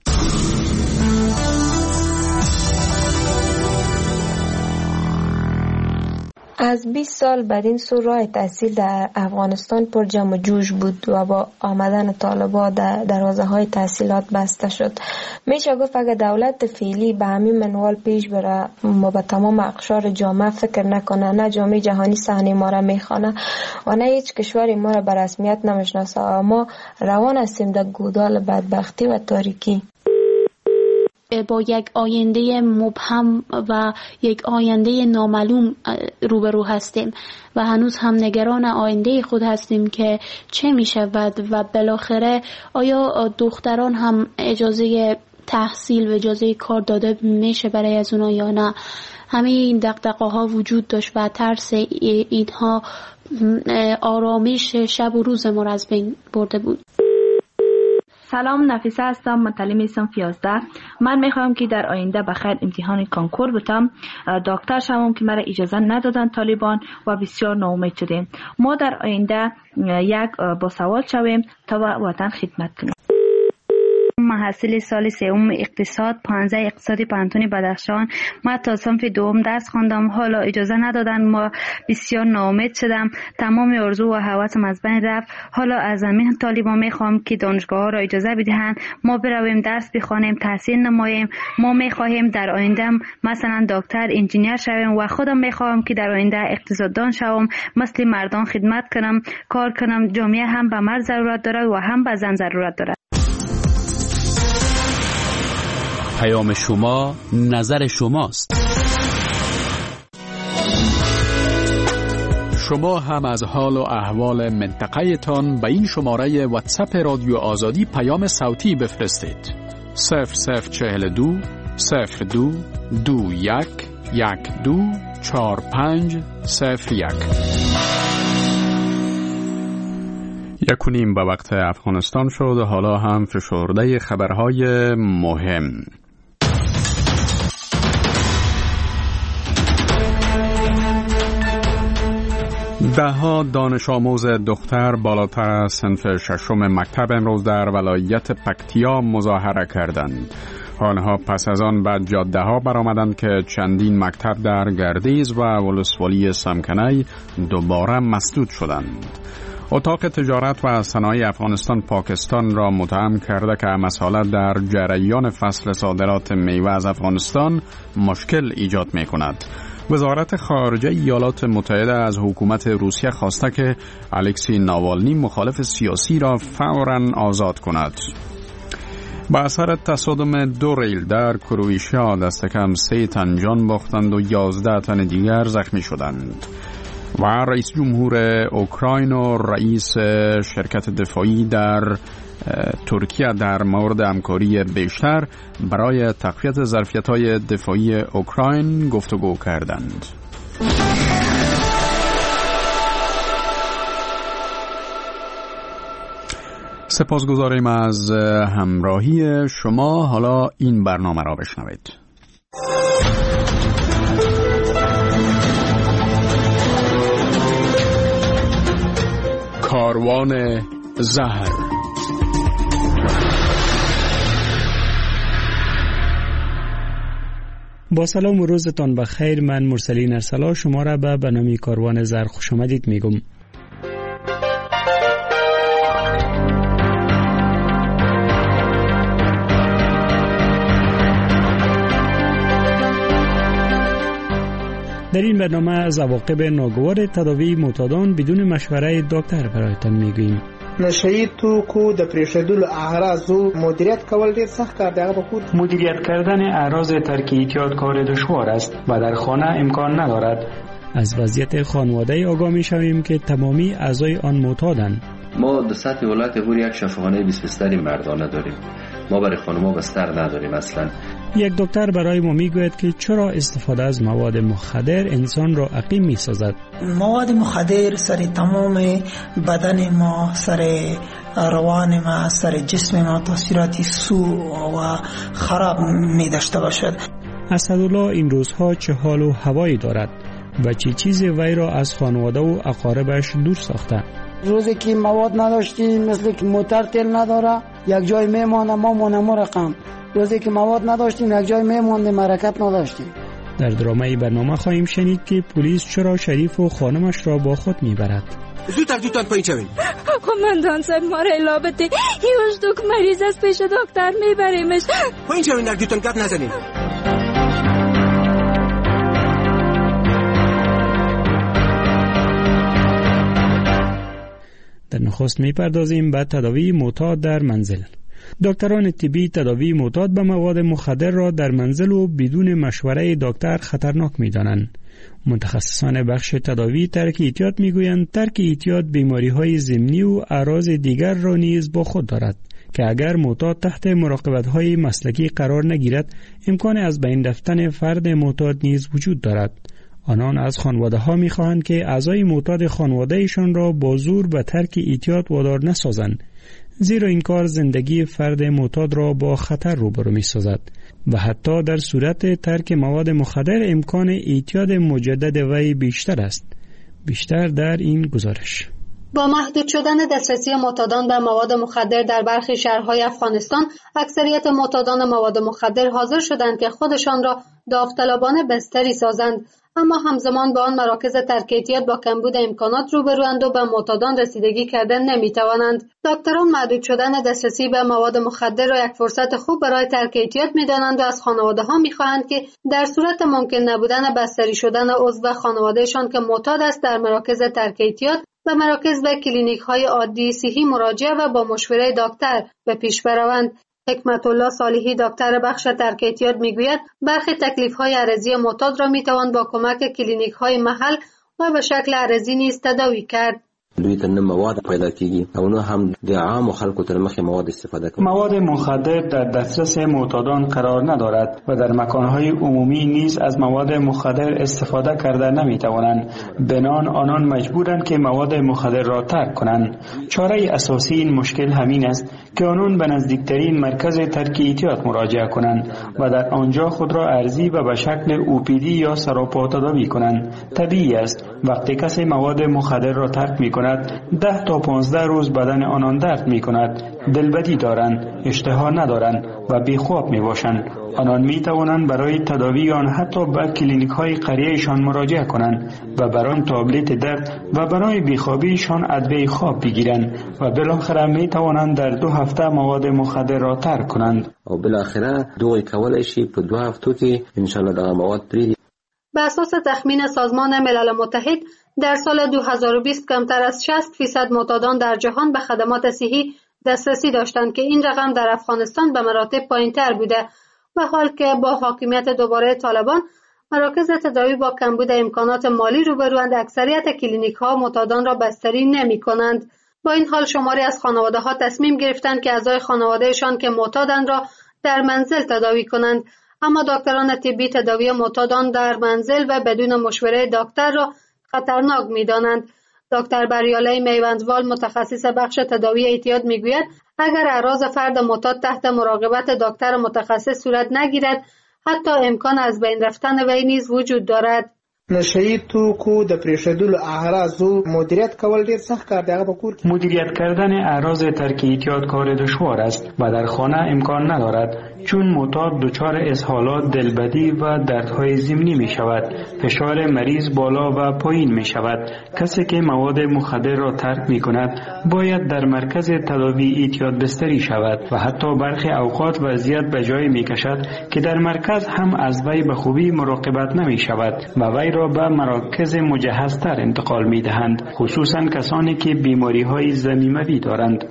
از بیست سال بعد این سو راه تحصیل در افغانستان پر جمع و جوش بود و با آمدن طالبان در دروازه های تحصیلات بسته شد. میشه گفت اگر دولت فعلی به همین منوال پیش بره ما به تمام اقشار جامعه فکر نکنه، نه جامعه جهانی صحنه ما را میخوانه و نه هیچ کشوری ما را به رسمیت نمیشناسه، ما روان هستیم در گودال بدبختی و تاریکی. با یک آینده مبهم و یک آینده نامعلوم روبرو هستیم و هنوز هم نگران آینده خود هستیم که چه می شود و بالاخره آیا دختران هم اجازه تحصیل و اجازه کار داده میشه برای از اونا یا نه. همه این دغدغه ها وجود داشت و ترس اینها آرامش شب و روز ما را از بین برده بود. سلام، نفیسه هستم، متعلم صنف یازده. من میخوام که در آینده بخیر امتحان کانکور بتم، دکتر شوم که مرا اجازه ندادن طالبان و بسیار ناامید شدیم. ما در آینده یک با سوال شویم تا وطن خدمت کنیم. محصل سال سوم اقتصاد پانزده اقتصادی پانتون بدخشان. ما تا صنف دوم درس خواندم، حالا اجازه ندادن، ما بسیار ناامید شدم، تمام آرزو و هوسم از بین رفت. حالا از همین طالبان میخوام که دانشگاه ها را اجازه بدهند ما برویم درس بخوانیم، تحصیل نماییم. ما میخواهیم در آینده مثلا دکتر، انجینیر شویم و خودم میخوام که در آینده اقتصاددان شوم، مثل مردان خدمت کنم، کار کنم. جامعه هم به مرد ضرورت دارد و هم به زن ضرورت دارد. پیام شما نظر شماست. شما هم از حال و احوال منطقه تان به این شماره واتساپ رادیو آزادی پیام صوتی بفرستید. صفر صفر چهل دو صفر دو دو یک یک دو چهار پنج صفر یک. یکونیم به وقت افغانستان شد. حالا هم فشرده خبرهای مهم. ده ها دانش آموز دختر بالاتر از صنف ششم مکتب امروز در ولایت پکتیا مظاهره کردند. آنها پس از آن به جاده ها برآمدند که چندین مکتب در گردیز و ولسوالی سمکنی دوباره مسدود شدند. اتاق تجارت و صنایع افغانستان پاکستان را متهم کرده که مسئله در جریان فصل صادرات میوه از افغانستان مشکل ایجاد می کند. وزارت خارجه ایالات متحده از حکومت روسیه خواسته که الکسی ناوالنی مخالف سیاسی را فوراً آزاد کند. با اثر تصادم دو ریل در کرواتیا دست کم سه تن جان باختند و یازده تن دیگر زخمی شدند. و رئیس جمهور اوکراین و رئیس شرکت دفاعی در ترکیه در مورد همکاری بیشتر برای تقویت ظرفیت‌های دفاعی اوکراین گفتگو کردند. سپاسگزاریم از همراهی شما. حالا این برنامه را بشنوید. کاروان زهر. با سلام و روزتان بخیر. من مرسلین ارسلا شما را به برنامه کاروان زهر خوش آمدید میگم. در این برنامه از عواقب ناگوار تداوی معتادان بدون مشوره دکتر برایتان میگوییم. نشه‌ای توکو د پریښودلو اعراضو مدیریت کول ډیر سخت کار دی. هغه خود مدیریت کردن اعراض ترک اعتیاد کار دشوار است و در خانه امکان ندارد. از وضعیت خانواده آگاه می‌شویم که تمامی اعضای آن معتادند. ما در سطح ولایت بور یک شفاخانه بیست بستری مردانه داریم. ما برای خانم‌ها بستر نداریم اصلا. یک دکتر برای ما میگوید که چرا استفاده از مواد مخدر انسان را عقیم می‌سازد. مواد مخدر سر تمام بدن ما، سر روان ما، سر جسم ما تاثیراتی سو و خراب می داشته باشد. اسدالله این روزها چه حال و هوایی دارد و چه چیزی وی را از خانواده و اقاربش دور ساخته؟ روزی که مواد نداشتیم مثل که موتر تیل نداره یک جای میمانه ما مونمو رقم. روزی که مواد نداشتیم یک جای میمانده مرکت نداشتیم. در درامه برنامه خواهیم شنید که پلیس چرا شریف و خانمش را با خود میبرد. زودتر دوتان پایین شوین. قماندان صاحب ما را لابده یوش دوک مریض از پیش دکتر میبریمش. پایین شوین، در دوتان گپ نزنین. در نخست میپردازیم به تداوی معتاد در منزل. دکتران طبی تداوی معتاد به مواد مخدر را در منزل و بدون مشوره دکتر خطرناک می‌دانند. متخصصان بخش تداوی ترک اعتیاد میگویند ترک اعتیاد بیماری‌های ضمنی و اعراض دیگر را نیز با خود دارد که اگر معتاد تحت مراقبت‌های مسلکی قرار نگیرد امکان از بین رفتن فرد معتاد نیز وجود دارد. آنان از خانواده‌ها می‌خواهند که اعضای معتاد خانواده‌شان را با زور به ترک اعتیاد وادار نسازند، زیرا این کار زندگی فرد معتاد را با خطر روبرو می سازد و حتی در صورت ترک مواد مخدر امکان اعتیاد مجدد وی بیشتر است. بیشتر در این گزارش. با محدود شدن دسترسی معتادان به مواد مخدر در برخی شهرهای افغانستان، اکثریت معتادان مواد مخدر حاضر شدند که خودشان را داوطلبانه بستری سازند، اما همزمان با آن مراکز ترک اعتیاد با کمبود امکانات روبروند و به معتادان رسیدگی کردن نمیتوانند. دکتران محدود شدن دسترسی به مواد مخدر را یک فرصت خوب برای ترک اعتیاد میدانند و از خانواده ها میخواهند که در صورت ممکن نبودن بستری شدن عضو خانوادهشان که معتاد است در مراکز ترک اعتیاد به مراکز و کلینیک های عادی صحی مراجعه و با مشوره دکتر به پیش بروند. حکمت الله صالحی دکتر بخش ترک اعتیاد میگوید برخی تکلیف های عرضی معتاد را میتوان با کمک کلینیک های محل و به شکل عرضی نیز تداوی کرد. دوی ته مواد پیدا کیږي او نو هم د عام خلکو تر مخه مواد استفاده کوي. مواد مخدر در دسترس معتادان قرار ندارد و در مکانهای عمومی نیز از مواد مخدر استفاده کرده نمیتوانند. بنان آنان مجبورند که مواد مخدر را ترک کنند. چاره اساسی این مشکل همین است که آنان به نزدیکترین مرکز ترک اعتیاد مراجعه کنند و در آنجا خود را ارزی و به شکل او پی دی یا سراپا تداوی کنند. طبیعی است وقتی کسی مواد مخدر را ترک می‌کند ده تا پانزده روز بدن آنان درد می کند، دلبدی دارند، اشتها ندارند و بیخواب می باشند. آنان می توانند برای تداوی آن حتی به کلینیک های قریهشان مراجعه کنند و برای تابلت درد و برای بیخوابیشان ادویه خواب بگیرند و بالاخره می توانند در دو هفته مواد مخدر را ترک کنند. او بالاخره دوی کولای شي په دو هفتو کې ان شاء الله دا مواد پری. به اساس تخمین سازمان ملل متحد در سال دو هزار و بیست کمتر از شصت فیصد معتادان در جهان به خدمات صحی دسترسی داشتند که این رقم در افغانستان به مراتب پایین‌تر بوده و حال که با حاکمیت دوباره طالبان مراکز تداوی با کمبود امکانات مالی روبروند، اکثریت کلینیک‌ها معتادان را بستری نمی‌کنند. با این حال شماری از خانواده‌ها تصمیم گرفتند که اعضای خانوادهشان که معتادند را در منزل تداوی کنند، اما دکتران طبی تداوی معتادان در منزل و بدون مشوره دکتر را خطرناک می‌دانند. دکتر بریاله میوندوال متخصص بخش تداوی اعتیاد میگوید اگر اعراض فرد معتاد تحت مراقبت دکتر متخصص صورت نگیرد، حتی امکان از بین رفتن وی نیز وجود دارد. نشه‌ای توکو د پریښودلو اعراضو مدیریت کول ډیر سخت کار دی. هغه په کور کې مدیریت کردن اعراض ترک اعتیاد کار دشوار است و در خانه امکان ندارد، چون معتاد دچار اسهالات، دلبدی و دردهای ضمنی می شود. فشار مریض بالا و پایین می شود. کسی که مواد مخدر را ترک می کند باید در مرکز تداوی اعتیاد بستری شود و حتی برخی اوقات وضعیت به جای می کشد که در مرکز هم از وی به خوبی مراقبت نمی شود و وی را به مراکز مجهزتر انتقال می دهند، خصوصا کسانی که بیماری های ضمیموی دارند.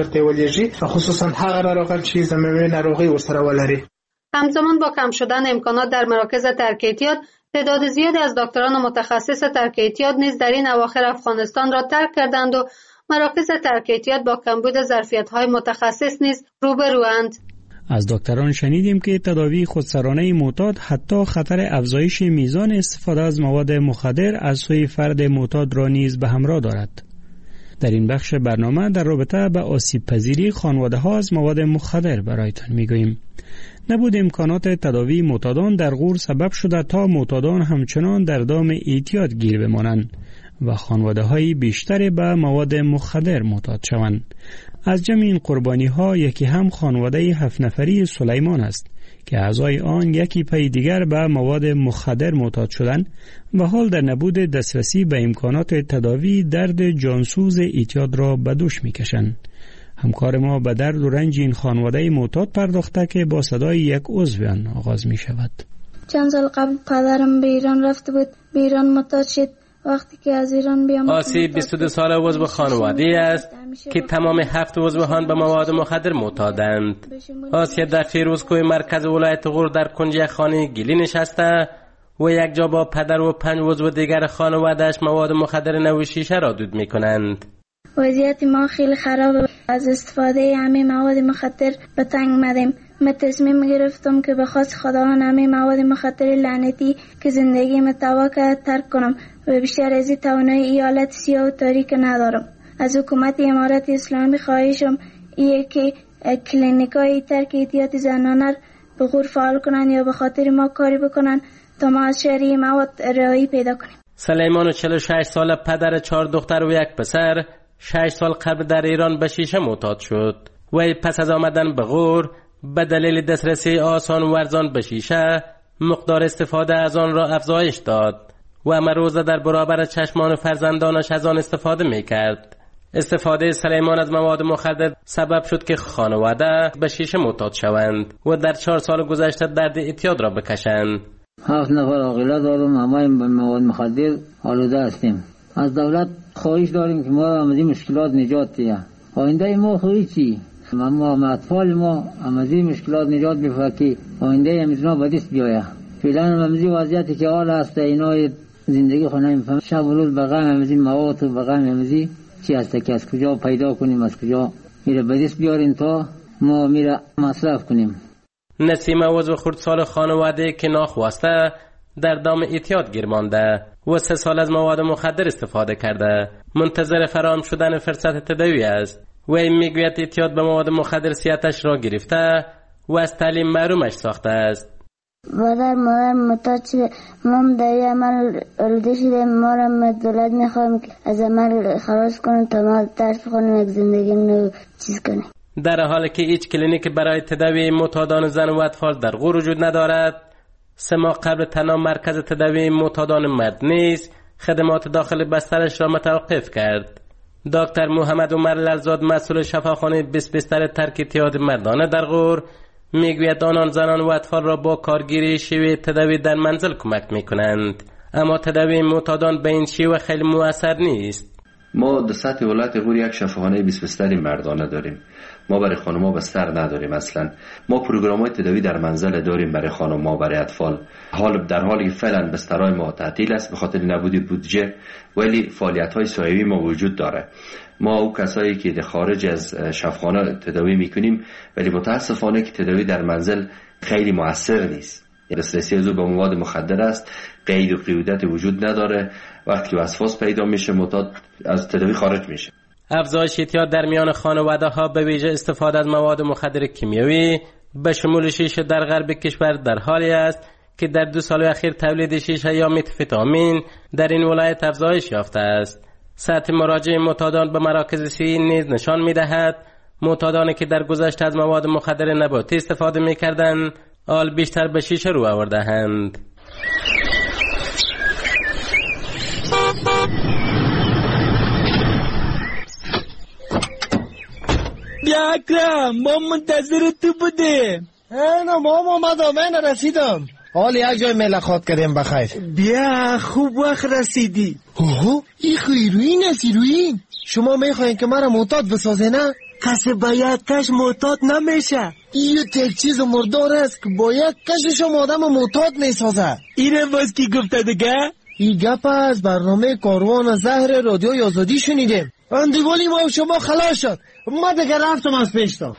خصوصا هغه ناروغان چې ضمیموي ناروغي ورسره ولري. همزمان با کم شدن امکانات در مراکز ترک اعتیاد، تعداد زیادی از دکتران متخصص ترک اعتیاد نیز در این اواخر افغانستان را ترک کردند و مراکز ترک اعتیاد با کمبود ظرفیت‌های متخصص نیز روبروند. از دکتران شنیدیم که تداوی خودسرانه معتاد حتی خطر افزایش میزان استفاده از مواد مخدر از سوی فرد معتاد را نیز به همراه دارد. در این بخش برنامه در رابطه با آسیب پذیری خانواده ها از مواد مخدر برایتان میگوییم. نبود امکانات تداوی معتادان در غور سبب شده تا معتادان همچنان در دام اعتیاد گیر بمانند و خانواده های بیشتری به مواد مخدر معتاد شوند. از جمع این قربانی ها یکی هم خانواده هفت نفری سلیمان است که اعضای آن یکی پی دیگر به مواد مخدر معتاد شدند و حال در نبود دسترسی به امکانات تداوی درد جانسوز اعتیاد را به دوش میکشند. همکار ما به درد و رنج این خانواده معتاد پرداخته که با صدای یک عضو آن آغاز می شود. چند سال قبل پدرم به ایران رفته بود، به ایران معتاد شد. وقتی که از ایران بیام آسی بیست و دو ساله عضو خانواده است که تمام هفت عضوان به مواد مخدر معتادند. آسی در فیروز کوی مرکز ولایت غور در کنج یک خانه گلی نشسته و یک جا با پدر و پنج عضو دیگر خانواده‌اش مواد مخدر نوع شیشه را دود می‌کنند. وضعیت ما خیلی خرابه. از استفاده همه مواد مخدر به تنگ آمدیم. من تصمیم گرفتم که به خاطر خداوند همه مواد مخدر لعنتی که زندگی من تباه کرد ترک کنم و بیشتر از این توانایی ایالت سیاه و تاریک ندارم. از حکومت امارت اسلامی خواهشم ایه که کلینیکای ترک اعتیاد زنانه به غور فعال کنن یا به خاطر ما کاری بکنن تا ما از شهری مواد رهایی پیدا کنیم. سلیمان چهل و شش ساله پدر چهار دختر و یک پسر شش سال قبل در ایران به شیشه معتاد شد. وی پس از آمدن به غور به دلیل دسترسی آسان و ارزان به شیشه مقدار استفاده از آن را افزایش داد و همه روزه در برابر چشمان فرزندانش از آن استفاده می کرد. استفاده سلیمان از مواد مخدر سبب شد که خانواده به شیشه معتاد شوند و در چهار سال گذشته درد اعتیاد را بکشند. هفت نفر عاقله دارم، همه به مواد مخدر آلوده هستیم. از دولت خواهش داریم که ما را از این مشکلات نجات دهد. آینده ما خوی چی؟ ما اطفال ما از این مشکلات نجات بفرد که آینده همیتنا به دست بیاید. فعلا از این وضعیتی که حال هست اینا زندگی خود نمیفهم. شب و روز به غم از این مواد و به غم از این چی هست که از کجا پیدا کنیم، از کجا میره به دست بیاریم تا ما میره مصرف کنیم. نسیمه عضو خردسال خانواده که ناخواسته در دام اعتیاد گیر مانده و سه سال از مواد مخدر استفاده کرده، منتظر فراهم شدن فرصت تداوی است. وی میگوید اعتیاد به مواد مخدر صحتش را گرفته و از تعلیم محرومش ساخته است. مادر مادر معتاد شده، ما در این عمل آلوده شده، ما را دولت میخوایم که از عمل خلاص کنیم تا ما درس بخونیم، یک زندگی نو چیز کنیم. در حالی که هیچ کلینیک برای تداوی معتادان زن و اطفال در غور وجود ندارد، سه ماه قبل تنها مرکز تداوی معتادان مرد نیز خدمات داخل بسترش را متوقف کرد. دکتر محمد عمر للزاد مسئول شفاخانه بیست بستر ترک اعتیاد مردانه در غور میگوید آنان زنان و اطفال را با کارگیری شیوه تداوی در منزل کمک میکنند، اما تداوی معتادان به این شیوه خیلی مؤثر نیست. ما در سطح ولایت غور یک شفاخانه بیست بستری مردانه داریم. ما برای خانم‌ها بستر نداریم اصلا. ما پروگرام‌های تداوی در منزل داریم برای خانم‌ها، برای اطفال. حال در حالی که فعلا بسترهای ما تعطیل است به خاطر نبودی بودجه، ولی فعالیت‌های سایه‌ای ما وجود داره. ما او کسایی که در خارج از شفاخانه تداوی میکنیم، ولی متاسفانه که تداوی در منزل خیلی مؤثر نیست. دسترسی از او به مواد مخدر است، قید و قیودت وجود نداره. وقتی که وسواس پیدا میشه معتاد از تداوی خارج میشه. افزایش اعتیاد در میان خانواده ها به ویژه استفاده از مواد مخدر کیمیایی به شمول شیشه در غرب کشور در حالی است که در دو سال اخیر تولید شیشه یا متامفetamin در این ولایت افزایش یافته است. سطح مراجعه معتادان به مراکز صحی نیز نشان می‌دهد معتادانی که در گذشته از مواد مخدر نباتی استفاده می‌کردند حال بیشتر به شیشه رو آورده‌اند. بیا اکرم، ما منتظر تو بودیم. اینا مام آمدم، این رسیدم. حال یک جای ملاقات کردیم بخیر. بیا خوب وقت رسیدی. اوه این خیروین است ایروین. شما میخواین که مرا معتاد بسازه نه؟ کسی باید کش معتاد نمیشه. این یک چیز مردار است که باید کششم آدم معتاد میسازه. اینه باز کی گفته دیگه؟ این گپ از برنامه کاروان زهر رادیوی آزادی شنیدیم. اندیوالی ما و شما خلاص شد. ما دیگه رفتم از پیشتا.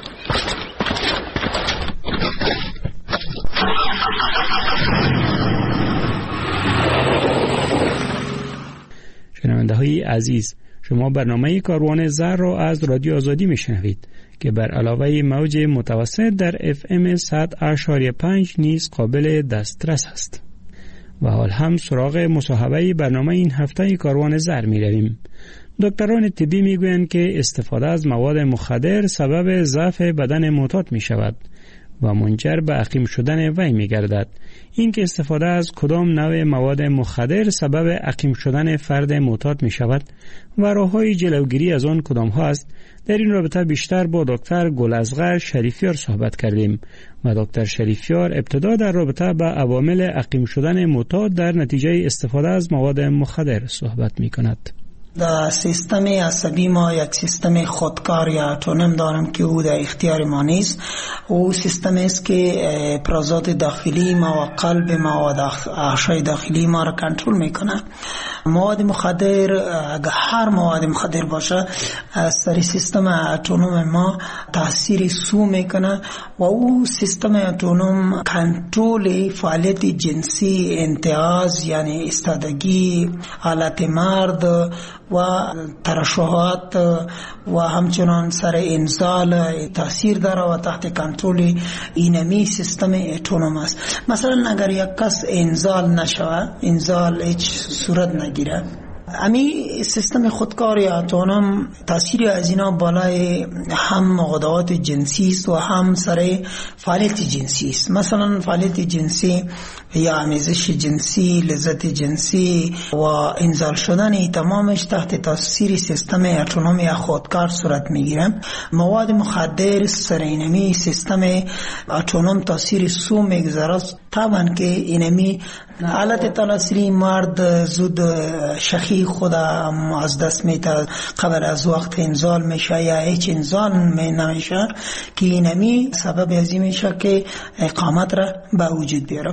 شنونده های عزیز، شما برنامه کاروان زهر را از رادیو آزادی میشنوید که بر علاوه موج متوسط در اف ام صد اشاریه پنج نیز قابل دسترس است. و حال هم سراغ مصاحبه برنامه این هفته کاروان زهر می رویم. دکتران طبی می گویند که استفاده از مواد مخدر سبب ضعف بدن معتاد می شود و منجر به عقیم شدن وی می گردد. این که استفاده از کدام نوع مواد مخدر سبب عقیم شدن فرد معتاد می شود و راه‌های جلوگیری از آن کدام ها است، در این رابطه بیشتر با دکتر گل‌اصغر شریفیار صحبت کردیم و دکتر شریفیار ابتدا در رابطه با عوامل عقیم شدن معتاد در نتیجه استفاده از مواد مخدر صحبت می کند. در سیستم عصبی ما یک سیستم خودکار یا اتونوم دارم که او در اختیار ما نیست. او سیستم است که پرازات داخلی ما و قلب ما و اغشای داخلی ما را کنترل میکنه. مواد مخدر، اگر هر مواد مخدر باشه، از سر سیستم اتونوم ما تاثیر سو میکنه و او سیستم اتونوم کنترل فعالیت جنسی، انتعاض یعنی استادگی، حالت مرد و ترشحات و همچنان سر انزال تاثیر داره و تحت کنترل اینمی سیستم اتونوم است. مثلا اگر یک کس انزال نشوه، انزال هیچ صورت نگیره، امی سیستم خودکار یا اتونوم تاثیر از اینا بالای هم غدوات جنسی است و هم سر فعالیت جنسی است. مثلا فعالیت جنسی یا آمیزش جنسی، لذت جنسی و انزال شدن تمامش تحت تاثیر سیستم اتونوم یا خودکار صورت میگیره. مواد مخدر سر اینمی سیستم اتونوم تاثیر سو میگذاره، طبعا که اینمی حالت تناسلی مرد زود شخی خود از دست میتر قبل از وقت انزال میشه یا هیچ انزال می نمیشه که اینمی سبب ازی میشه که اقامت را به وجود بیاره.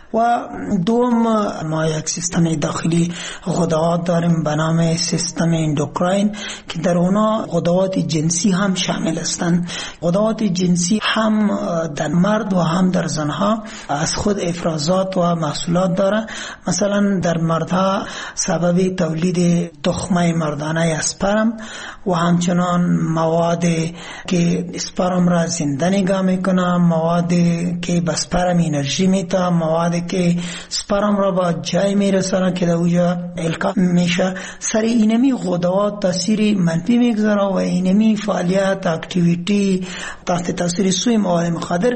و دوم ما یک سیستم داخلی غدوات داریم به نام سیستم اندوکراین که در اونا غدوات جنسی هم شامل هستند. غدوات جنسی هم در مرد و هم در زنها از خود افرازات و محصولات داره. مثلا در مردها سبب تولید تخمه مردانه اسپرم و همچنان مواد که اسپرم را زنده نگاه میکنه، مواد که به اسپرم انرژی میده، مواد که اسپرم را با جای میرسانه که در اوجا القا میشه. سر اینمی غدوات تاثیر منفی میگذاره و اینمی فعالیت اکتیویتی تحت تاثیر سوی مواد مخدر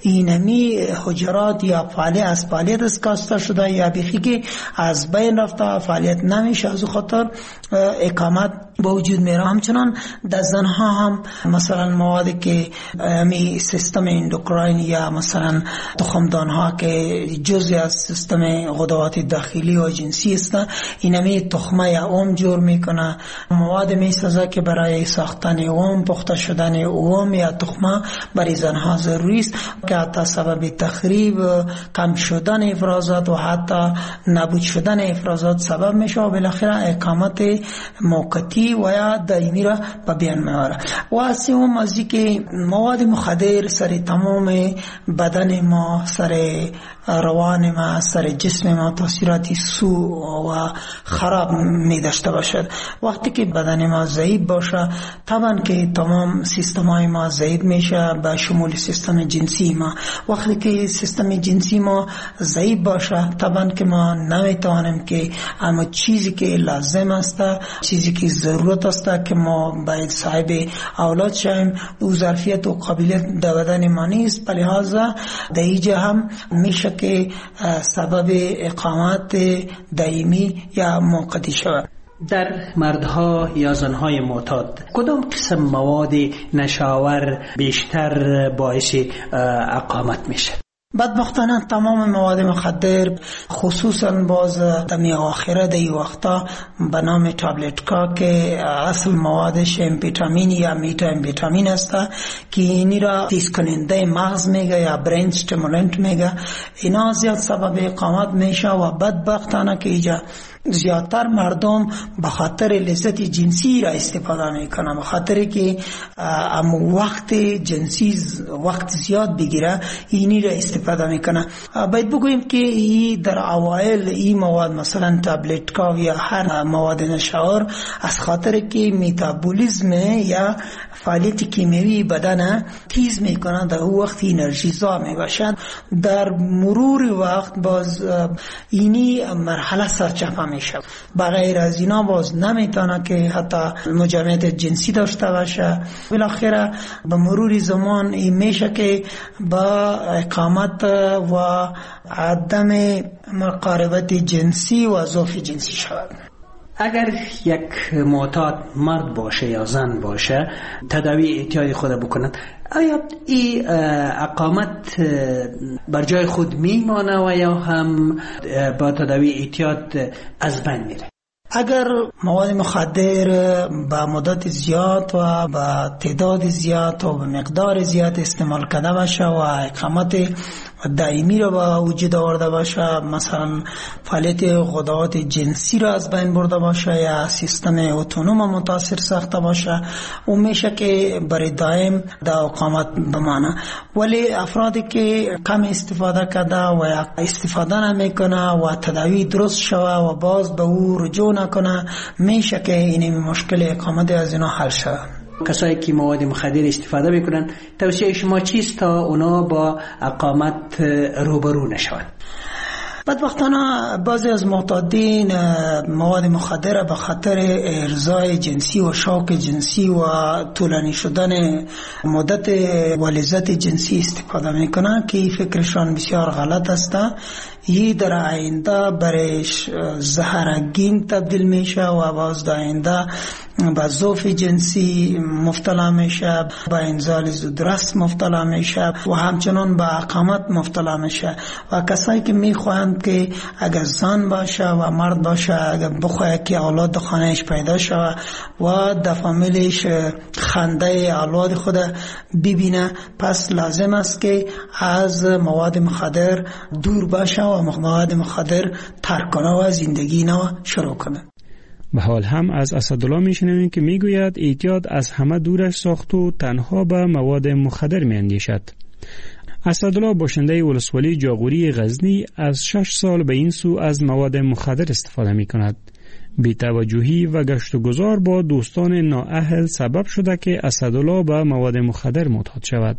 اینمی حجرات یا فعالیت از فعالیت اسکاسته شده یا بیخی که از بین رفته فعالیت نمیشه، از خاطر اقامت با وجود میره. همچنان در زنها هم مثلا موادی که می سیستم اندوکراین یا مثلا تخمدان ها که جزء از سیستم غدوات داخلی و جنسی است، اینمی تخمه یا اوم جور میکنه. مواد می سازه که برای ساختن اوم، پخته شدن اوم یا تخمه برای زنها ضروری است که حتی سبب تخریب، کم شدن افرازات و حتی نابود شدن افرازات سبب میشه و بالاخره اقامت موقتی و یا دائمی را به بیان میاره. و سوم از اینکه مواد مخدر سر تمام بدن ما، سر روان ما، سر جسم ما تاثیراتی سو و خراب می داشته باشد. وقتی که بدن ما ضعیف باشه طبعا که تمام سیستم های ما ضعیف میشه به شمول سیستم جنسی ما. وقتی که سیستم جنسی ما ضعیف باشه طبعا که ما نمیتوانیم که اما چیزی که لازم است، چیزی که ضرورت است که ما باید صاحب اولاد شویم، او ظرفیت و قابلیت در بدن ما نیست. لہذا در اینجا هم میشه که سبب اقامت دائمی یا موقتی شود. در مردها یا زنهای معتاد کدام قسم مواد نشاور بیشتر باعث اقامت میشه؟ بدبختانه تمام مواد مخدر خصوصا باز دمی آخره دی وقتا به نام تابلت کا که اصل موادش امفیتامین یا میتا امفیتامین است که اینی را تیز کننده مغز میگه یا برین استیمولنت میگه. اینا زیاد سبب اقامت میشه و بدبختانه که ایجا زیادتر مردم به خاطر لذت جنسی را استفاده میکنن، به خاطر که ام وقت جنسی وقت زیاد بگیره اینی را استفاده میکنه. باید بگوییم که ای در اوایل این مواد مثلا تابلت کا یا هر مواد نشاور از خاطر که میتابولیزم یا فعالیت کیمیایی بدن تیز میکنه، در او وقت انرژی زا میباشد. در مرور وقت باز اینی مرحله سرچپه میشه. بغیر از اینا باز نمیتونه که حتی مجامعت جنسی داشته باشه. بالاخره به مرور زمان این میشه که با اقامت و عدم مقاربت جنسی و ضعف جنسی شود. اگر یک معتاد مرد باشه یا زن باشه تداوی اعتیاد خود بکند، آیا این اقامت بر جای خود میمانه و یا هم با تداوی اعتیاد از بین میره؟ اگر مواد مخدر با مدت زیاد و با تعداد زیاد و با مقدار زیاد استعمال کرده باشه و اقامت دائمی را به وجود آورده باشه، مثلا فعالیت غدات جنسی را از بین برده باشه یا سیستم اتونوم متاثر ساخته باشه و میشه که برای دائم در اقامت بمانه. ولی افرادی که کم استفاده کرده و یا استفاده نمیکنه و تداوی درست شوه و باز به او رجوع نکنه، میشه که این مشکل اقامت از اینا حل شود. کسایی که مواد مخدر استفاده میکنن، توصیه شما چیست تا اونا با اقامت روبرو نشوند؟ بدبختانه بعضی از معتادین مواد مخدر به خاطر ارضای جنسی و شوق جنسی و طولانی شدن مدت و لذت جنسی استفاده میکنن که فکرشان بسیار غلط است. یه در آینده برایش زهرگین تبدیل میشه و باز در آینده با ضعف جنسی مبتلا میشه، با انزال زودرس مبتلا میشه و همچنان با اقامت مبتلا میشه. و کسایی که میخواهند که اگر زن باشه و مرد باشه، اگر بخواه که اولاد خانهش پیدا شود و در فامیلش خنده اولاد خود ببینه، پس لازم است که از مواد مخدر دور باشه و مواد مخدر ترک کنه و زندگی نو شروع کنه. به حال هم از اسدالله میشنویم که میگوید اعتیاد از همه دورش ساخت و تنها به مواد مخدر میاندیشد. اسدالله باشنده ولسوالی جاغوری غزنی از شش سال به این سو از مواد مخدر استفاده می کند. بی‌توجهی و گشت و گذار با دوستان نااهل سبب شده که اسدالله به مواد مخدر معتاد شود.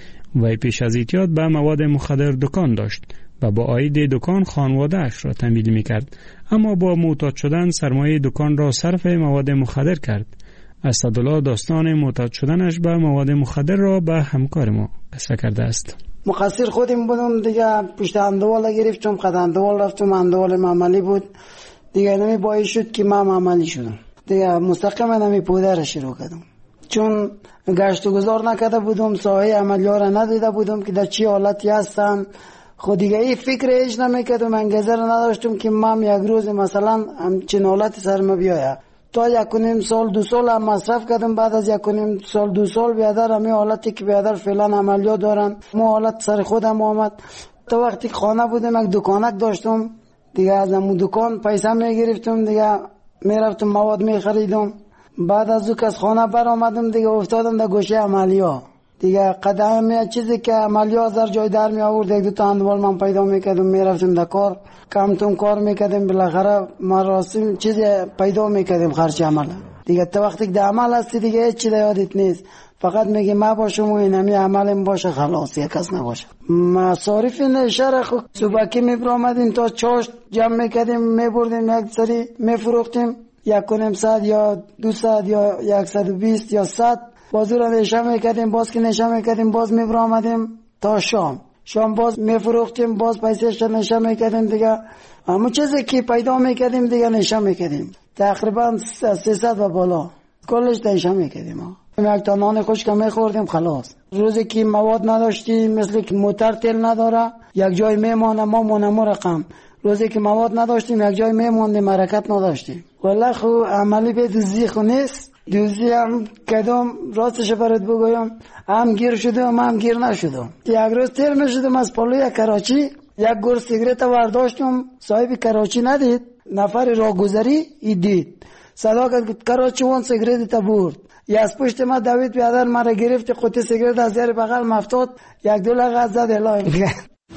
وی پیش از اعتیاد به مواد مخدر دکان داشت و با عاید دکان خانواده اش را تمویل می کرد، اما با معتاد شدن سرمایه دکان را صرف مواد مخدر کرد. اسدالله داستان معتاد شدنش به مواد مخدر را به همکار ما قصه کرده است. مقصر خودم بودم دیگه، پشت اندوال گرفتم، قد اندوال رفتم، اندوال معمولی بود دیگه، نمی باعث شد که من معمولی شدم دیگه، مستقیم نمی پوده را شروع کردم. چون گشت و گذار نکرده بودم، ساحه عملیات را ندیده بودم که در چی حالتی هستن، خود دیگه این فکر ایش نمیکردم، انگیزه را نداشتم که من یک روز مثلا همچین حالتی سرم بیاید. تا یک و نیم سال دو سال هم مصرف کردم، بعد از یک و نیم سال دو سال بیادر همی حالتی که بیادر فعلا عملیات دارن، مو حالت سر خودم آمد. تا وقتی خانه بودم یک دکانک داشتم دیگه، از همون دکان پیسه میگرفتم دیگه، میرفتم مواد میخریدم. بعد از او که از خانه بر آمدم دیگه افتادم در گوشه عملیات دیگه. قدم چیزی که عملیات در جای در می آورد، یک دو تا اندوال من پیدا میکردم، میرفتم در کار، کمتون کار میکردم، بالاخره مراسم چیزی پیدا میکردم خرچ عمل دیگه. تا وقتی که در عمل هستی دیگه هیچ چیز یادت نیست، فقط میگی ما باشم و این همی عملم باشه، خلاص یک کس نباشه. مصارف نشر خود صبحکی میبرامدیم تا چاشت جمع میکردیم، میبردیم یک سری میفروختیم، یک و نیم ساعت یا دو ساعت یا یک ساعت و بیست یا صد بازو را نشه میکردیم. باز که نشه میکردیم باز میبرامدیم تا شام، شام باز میفروختیم، باز پیسهش را نشه میکردیم دیگه. همون چیزی که پیدا میکردیم دیگه نشه میکردیم، تقریبا سیصد و بالا کلش نشه میکردیم. یک تا نان خشک میخوردیم خلاص. روزی که مواد نداشتیم، مثل که موتر تیل نداره، یک جای میمانه ما مونمو رقم. روزی که مواد نداشتیم یک جای میماندیم، حرکت نداشتیم. والله خو عملی به دوزی خو نیست. دوزی هم کدام راستش برات بگویم، هم گیر شدم هم گیر نشدم. یک روز تیر میشدم از پلوی کراچی، یک گور سیگرت ورداشتم، صاحب کراچی ندید، نفر راهگذری ای دید، صدا کرد کراچی وان سیگرت تا برد. یا از پشت ما دوید بیادر مرا گرفت، قطعه سیگرت از زیر بغل مفتاد، یک دو لغت زد الهی میگه.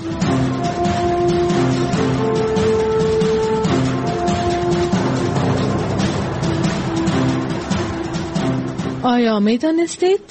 آیا می دانستید؟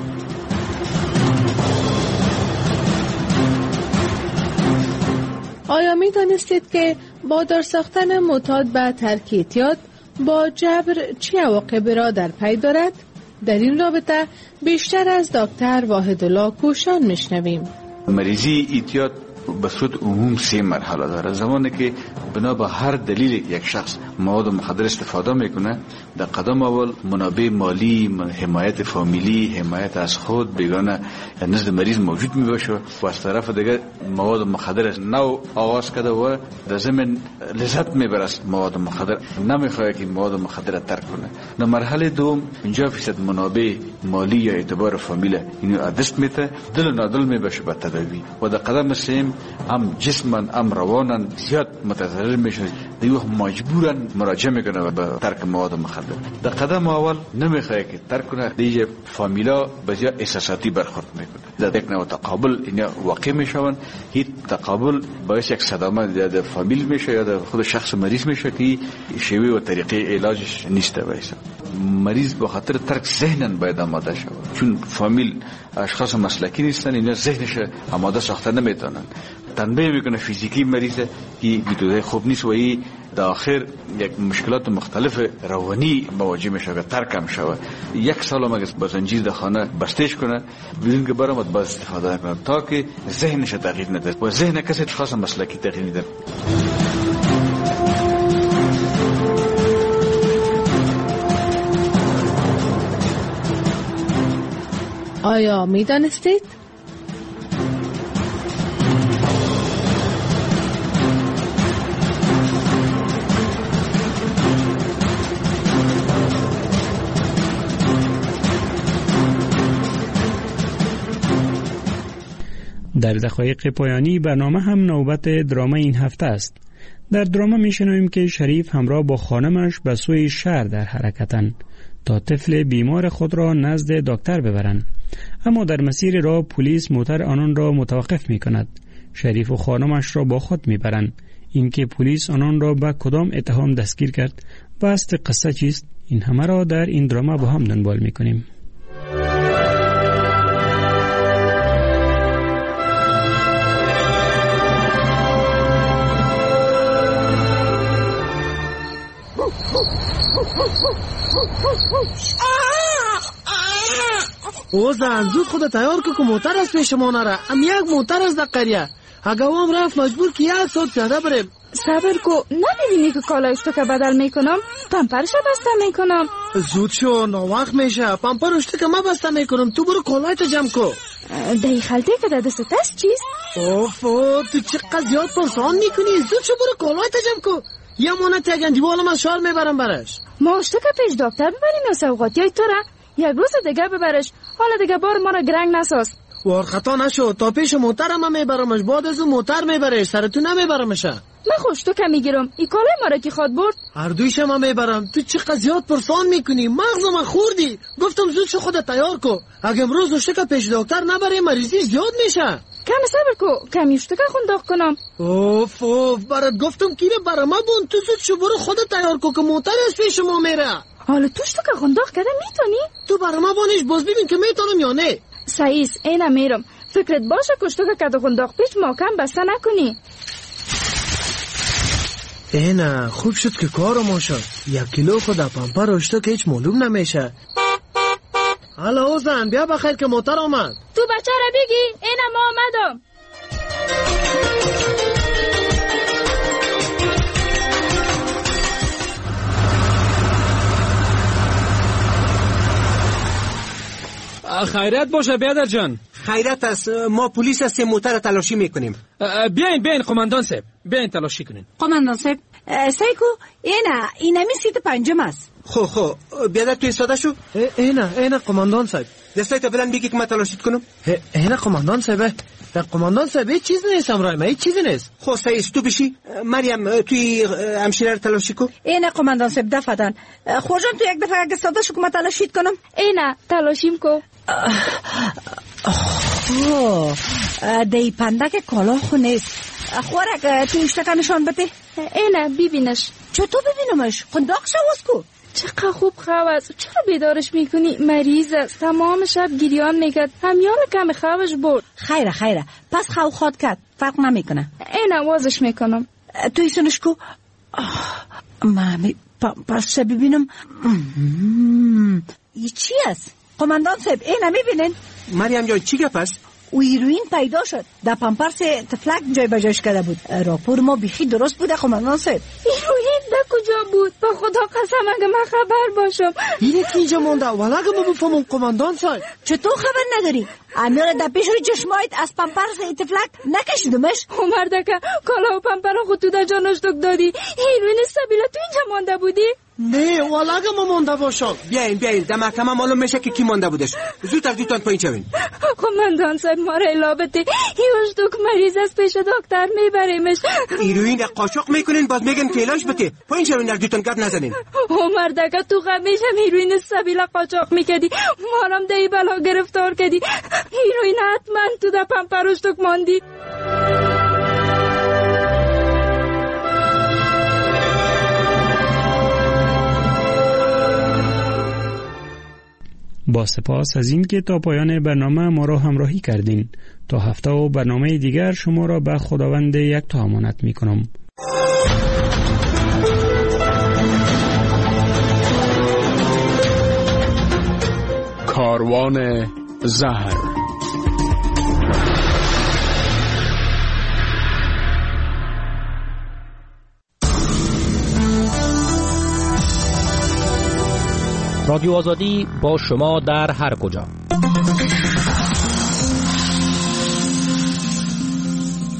آیا می دانستید که وادار ساختن معتاد به ترک اعتیاد با جبر چه عواقبی را در پی دارد؟ در این رابطه بیشتر از دکتر واحدالله کوشان میشنویم. مریضی اعتیاد به صورت عموم سه مرحله داره. زمانی که بنا به هر دلیل یک شخص مواد مخدر استفاده میکنه، در قدم اول منابع مالی، حمایت فامیلی، حمایت از خود بیگانه نزد مریض موجود می باشه و از طرف دیگه مواد مخدر نو آغاز کرده و در ضمن لذت میبره از مواد مخدر، نمیخواد که مواد مخدر ترک کنه. در مرحله دوم پنجاه فیصد منابع مالی یا اعتبار فامیل اینو دست میته، دل و نادل می باشه به تداوی. و در قدم سوم هم جسمن هم روانن زیاد متضرر میشن، دیگه مجبورن مراجعه میکنه به ترک مواد مخدر. در قدم اول نمیخواد که ترک کنه، دیگه فامیلا بسیار احساساتی برخورد میکنه، در یک نوع تقابل اینا واقع میشون. هیچ تقابل باعث یک صدمه در فامیل میشه یا در خود شخص مریض میشه که شیوه و طریقه علاجش نیست. وایسا مریض به خاطر ترک ذهنن باید آماده شود، چون فامیل اشخاص مسلکی نیستن، اینا ذهنش آماده ساخته نمیتونن. تنبیه میکنه فیزیکی مریض که میتونه خوب نیست و ای در آخر یک مشکلات مختلف روانی مواجه میشه که ترک هم شود. یک سال هم اگر با زنجیر در خانه بستش کنه بدون که برامد باز استفاده نکنه تا که ذهنش تغییر نده و ذهن کسی اشخاص مسلکی تغییر نده. آیا می دانستید؟ در دقایق پایانی برنامه هم نوبت دراما این هفته است. در دراما میشنویم که شریف همراه با خانمش به سوی شهر در حرکتند تا طفل بیمار خود را نزد دکتر ببرند، اما در مسیر راه پلیس موتر آنان را متوقف می کند. شریف و خانمش را با خود می برند. اینکه پلیس آنان را به کدام اتهام دستگیر کرد و است قصه چیست، این همه را در این دراما با هم دنبال می کنیم. او زن زود خود تیار که موتر از پیش ما نره. ام یک موتر از در قریه اگه هم رفت مجبور که یک ساعت پیاده بریم. صبر کو، نمیبینی که کالایش تو که بدل میکنم پمپرش بسته میکنم. زود شو، ناوقت میشه. پمپرش تو که ما بسته میکنم، تو برو کالای تو جمع کو. دهی خلطه که در دست است چیست؟ اوف اوف تو چقدر زیاد پرسان میکنی. زود شو برو کالای تو جمع کو. یه مونت یک اندیوال من شال میبرم برش. ما اشتو که پیش دکتر ببریم یا سوقاتی های تو را یک روز دیگه ببرش. حالا دیگه بار ما را گرنگ نساز. وار خطا نشو، تا پیش موترم هم میبرمش، بعد از اون موتر میبرش، سر تو نمیبرمشه. من خوش تو که میگیرم ای کالای ما را کی خواد برد؟ هر دویش هم میبرم. تو چقدر زیاد پرسان میکنی، مغزم خوردی. گفتم زود شو خودت تیار کو، اگه امروز اشته که پیش دکتر نبری مریضی زیاد میشه. کم صبر کو، کمی اشته که خونداخ کنم. اوف اوف برات گفتم کیره برا ما بون. تو زود شو برو خودت تیار کو که موتر از پیش ما میره. حالا توش تو که خونداخ کده میتونی؟ تو برا ما بانش باز ببین که میتونم یا نه. سعیس اینا میرم، فکرت باشه کشتو که کده خونداخ پیش ماکم بسته نکنی. اینا خوب شد که کارم شد. یک کیلو خود پمپر اشتو که هیچ معلوم نمیشه. حالا اوزن بیا بخیر که موتر آمد. تو بچه را بگی اینا ما آمدم. خیرت باشه بیادر جان. خیرت است، ما پلیس هستیم، موتر تلاشی میکنیم. بیاین بیاین قماندان صاحب، بیاین تلاشی کنین. قماندان صاحب سیکو اینا اینا می سیت پنجم است. خو خو بیادر تو ایستاده شو. اینا اینا قماندان صاحب دستای تو بلند بگی که من تلاشیت کنم. اینا قماندان صاحب در قماندان صاحب هیچ چیز نیست امرای ما، هیچ چیزی نیست. خو سعیس تو بشی. مریم توی همشیره رو تلاشی کن. اینا قماندان صاحب دفعتن. خوجان تو یک دفعه اگه ساده شو که من تلاشیت کنم. اینا تلاشیم کو. اوه دی پندک کالا خو نیست. خورک تو اشتکا نشان بده. اینا ببینش. چطور ببینمش؟ خنداق شواز کو. چقدر خوب خواست. چرا بیدارش میکنی؟ مریض است، تمام شب گریان میکرد، همیان کم خوابش برد. خیره خیره پس خو خواد کرد، فرق نمیکنه. اینا وازش میکنم. تو ایسونش کو. مامی پس چه ببینم. ای چی است؟ قماندان صاحب اینا میبینین؟ مریم جان چی گپ است؟ او هیروین پیدا شد، در پمپرس تفلک جای بجاش کرده بود. راپور ما بیخی درست بوده قماندان صاحب. هیروین در کجا بود؟ با خدا قسم اگه من خبر باشم. اینه که اینجا مونده ولی اگه ما بفهمم قماندان صاحب. چطور خبر نداری؟ امیر در پیش روی چشمایت از پمپرس تفلک نکشیدمش؟ عمر دکه کالا و پمپر خود تو در جانش دک دادی. هیروین سبیلا تو اینجا مانده بودی؟ نه والا اگه ما مونده باشم. بیاین بیاین در محکمه معلوم میشه که کی مونده بودش. زودتر دوتان پایین شوین. قماندان صاحب ما را الابته هیوش دوک مریض از پیش دکتر میبریمش. هیروین قاچاق میکنین باز میگن که علاج بده. پایین شوین در دوتان گپ نزنین. عمر دگه تو همیشه هیروین سبیل قاچاق میکدی ما رام دی بلا گرفتار کردی. هیروین حتما تو در پمپروش دوک ماندی. با سپاس از این که تا پایان برنامه ما را همراهی کردین. تا هفته و برنامه دیگر شما را به خداوند یک تا امانت می کنم. کاروان زهر. رادیو آزادی با شما در هر کجا.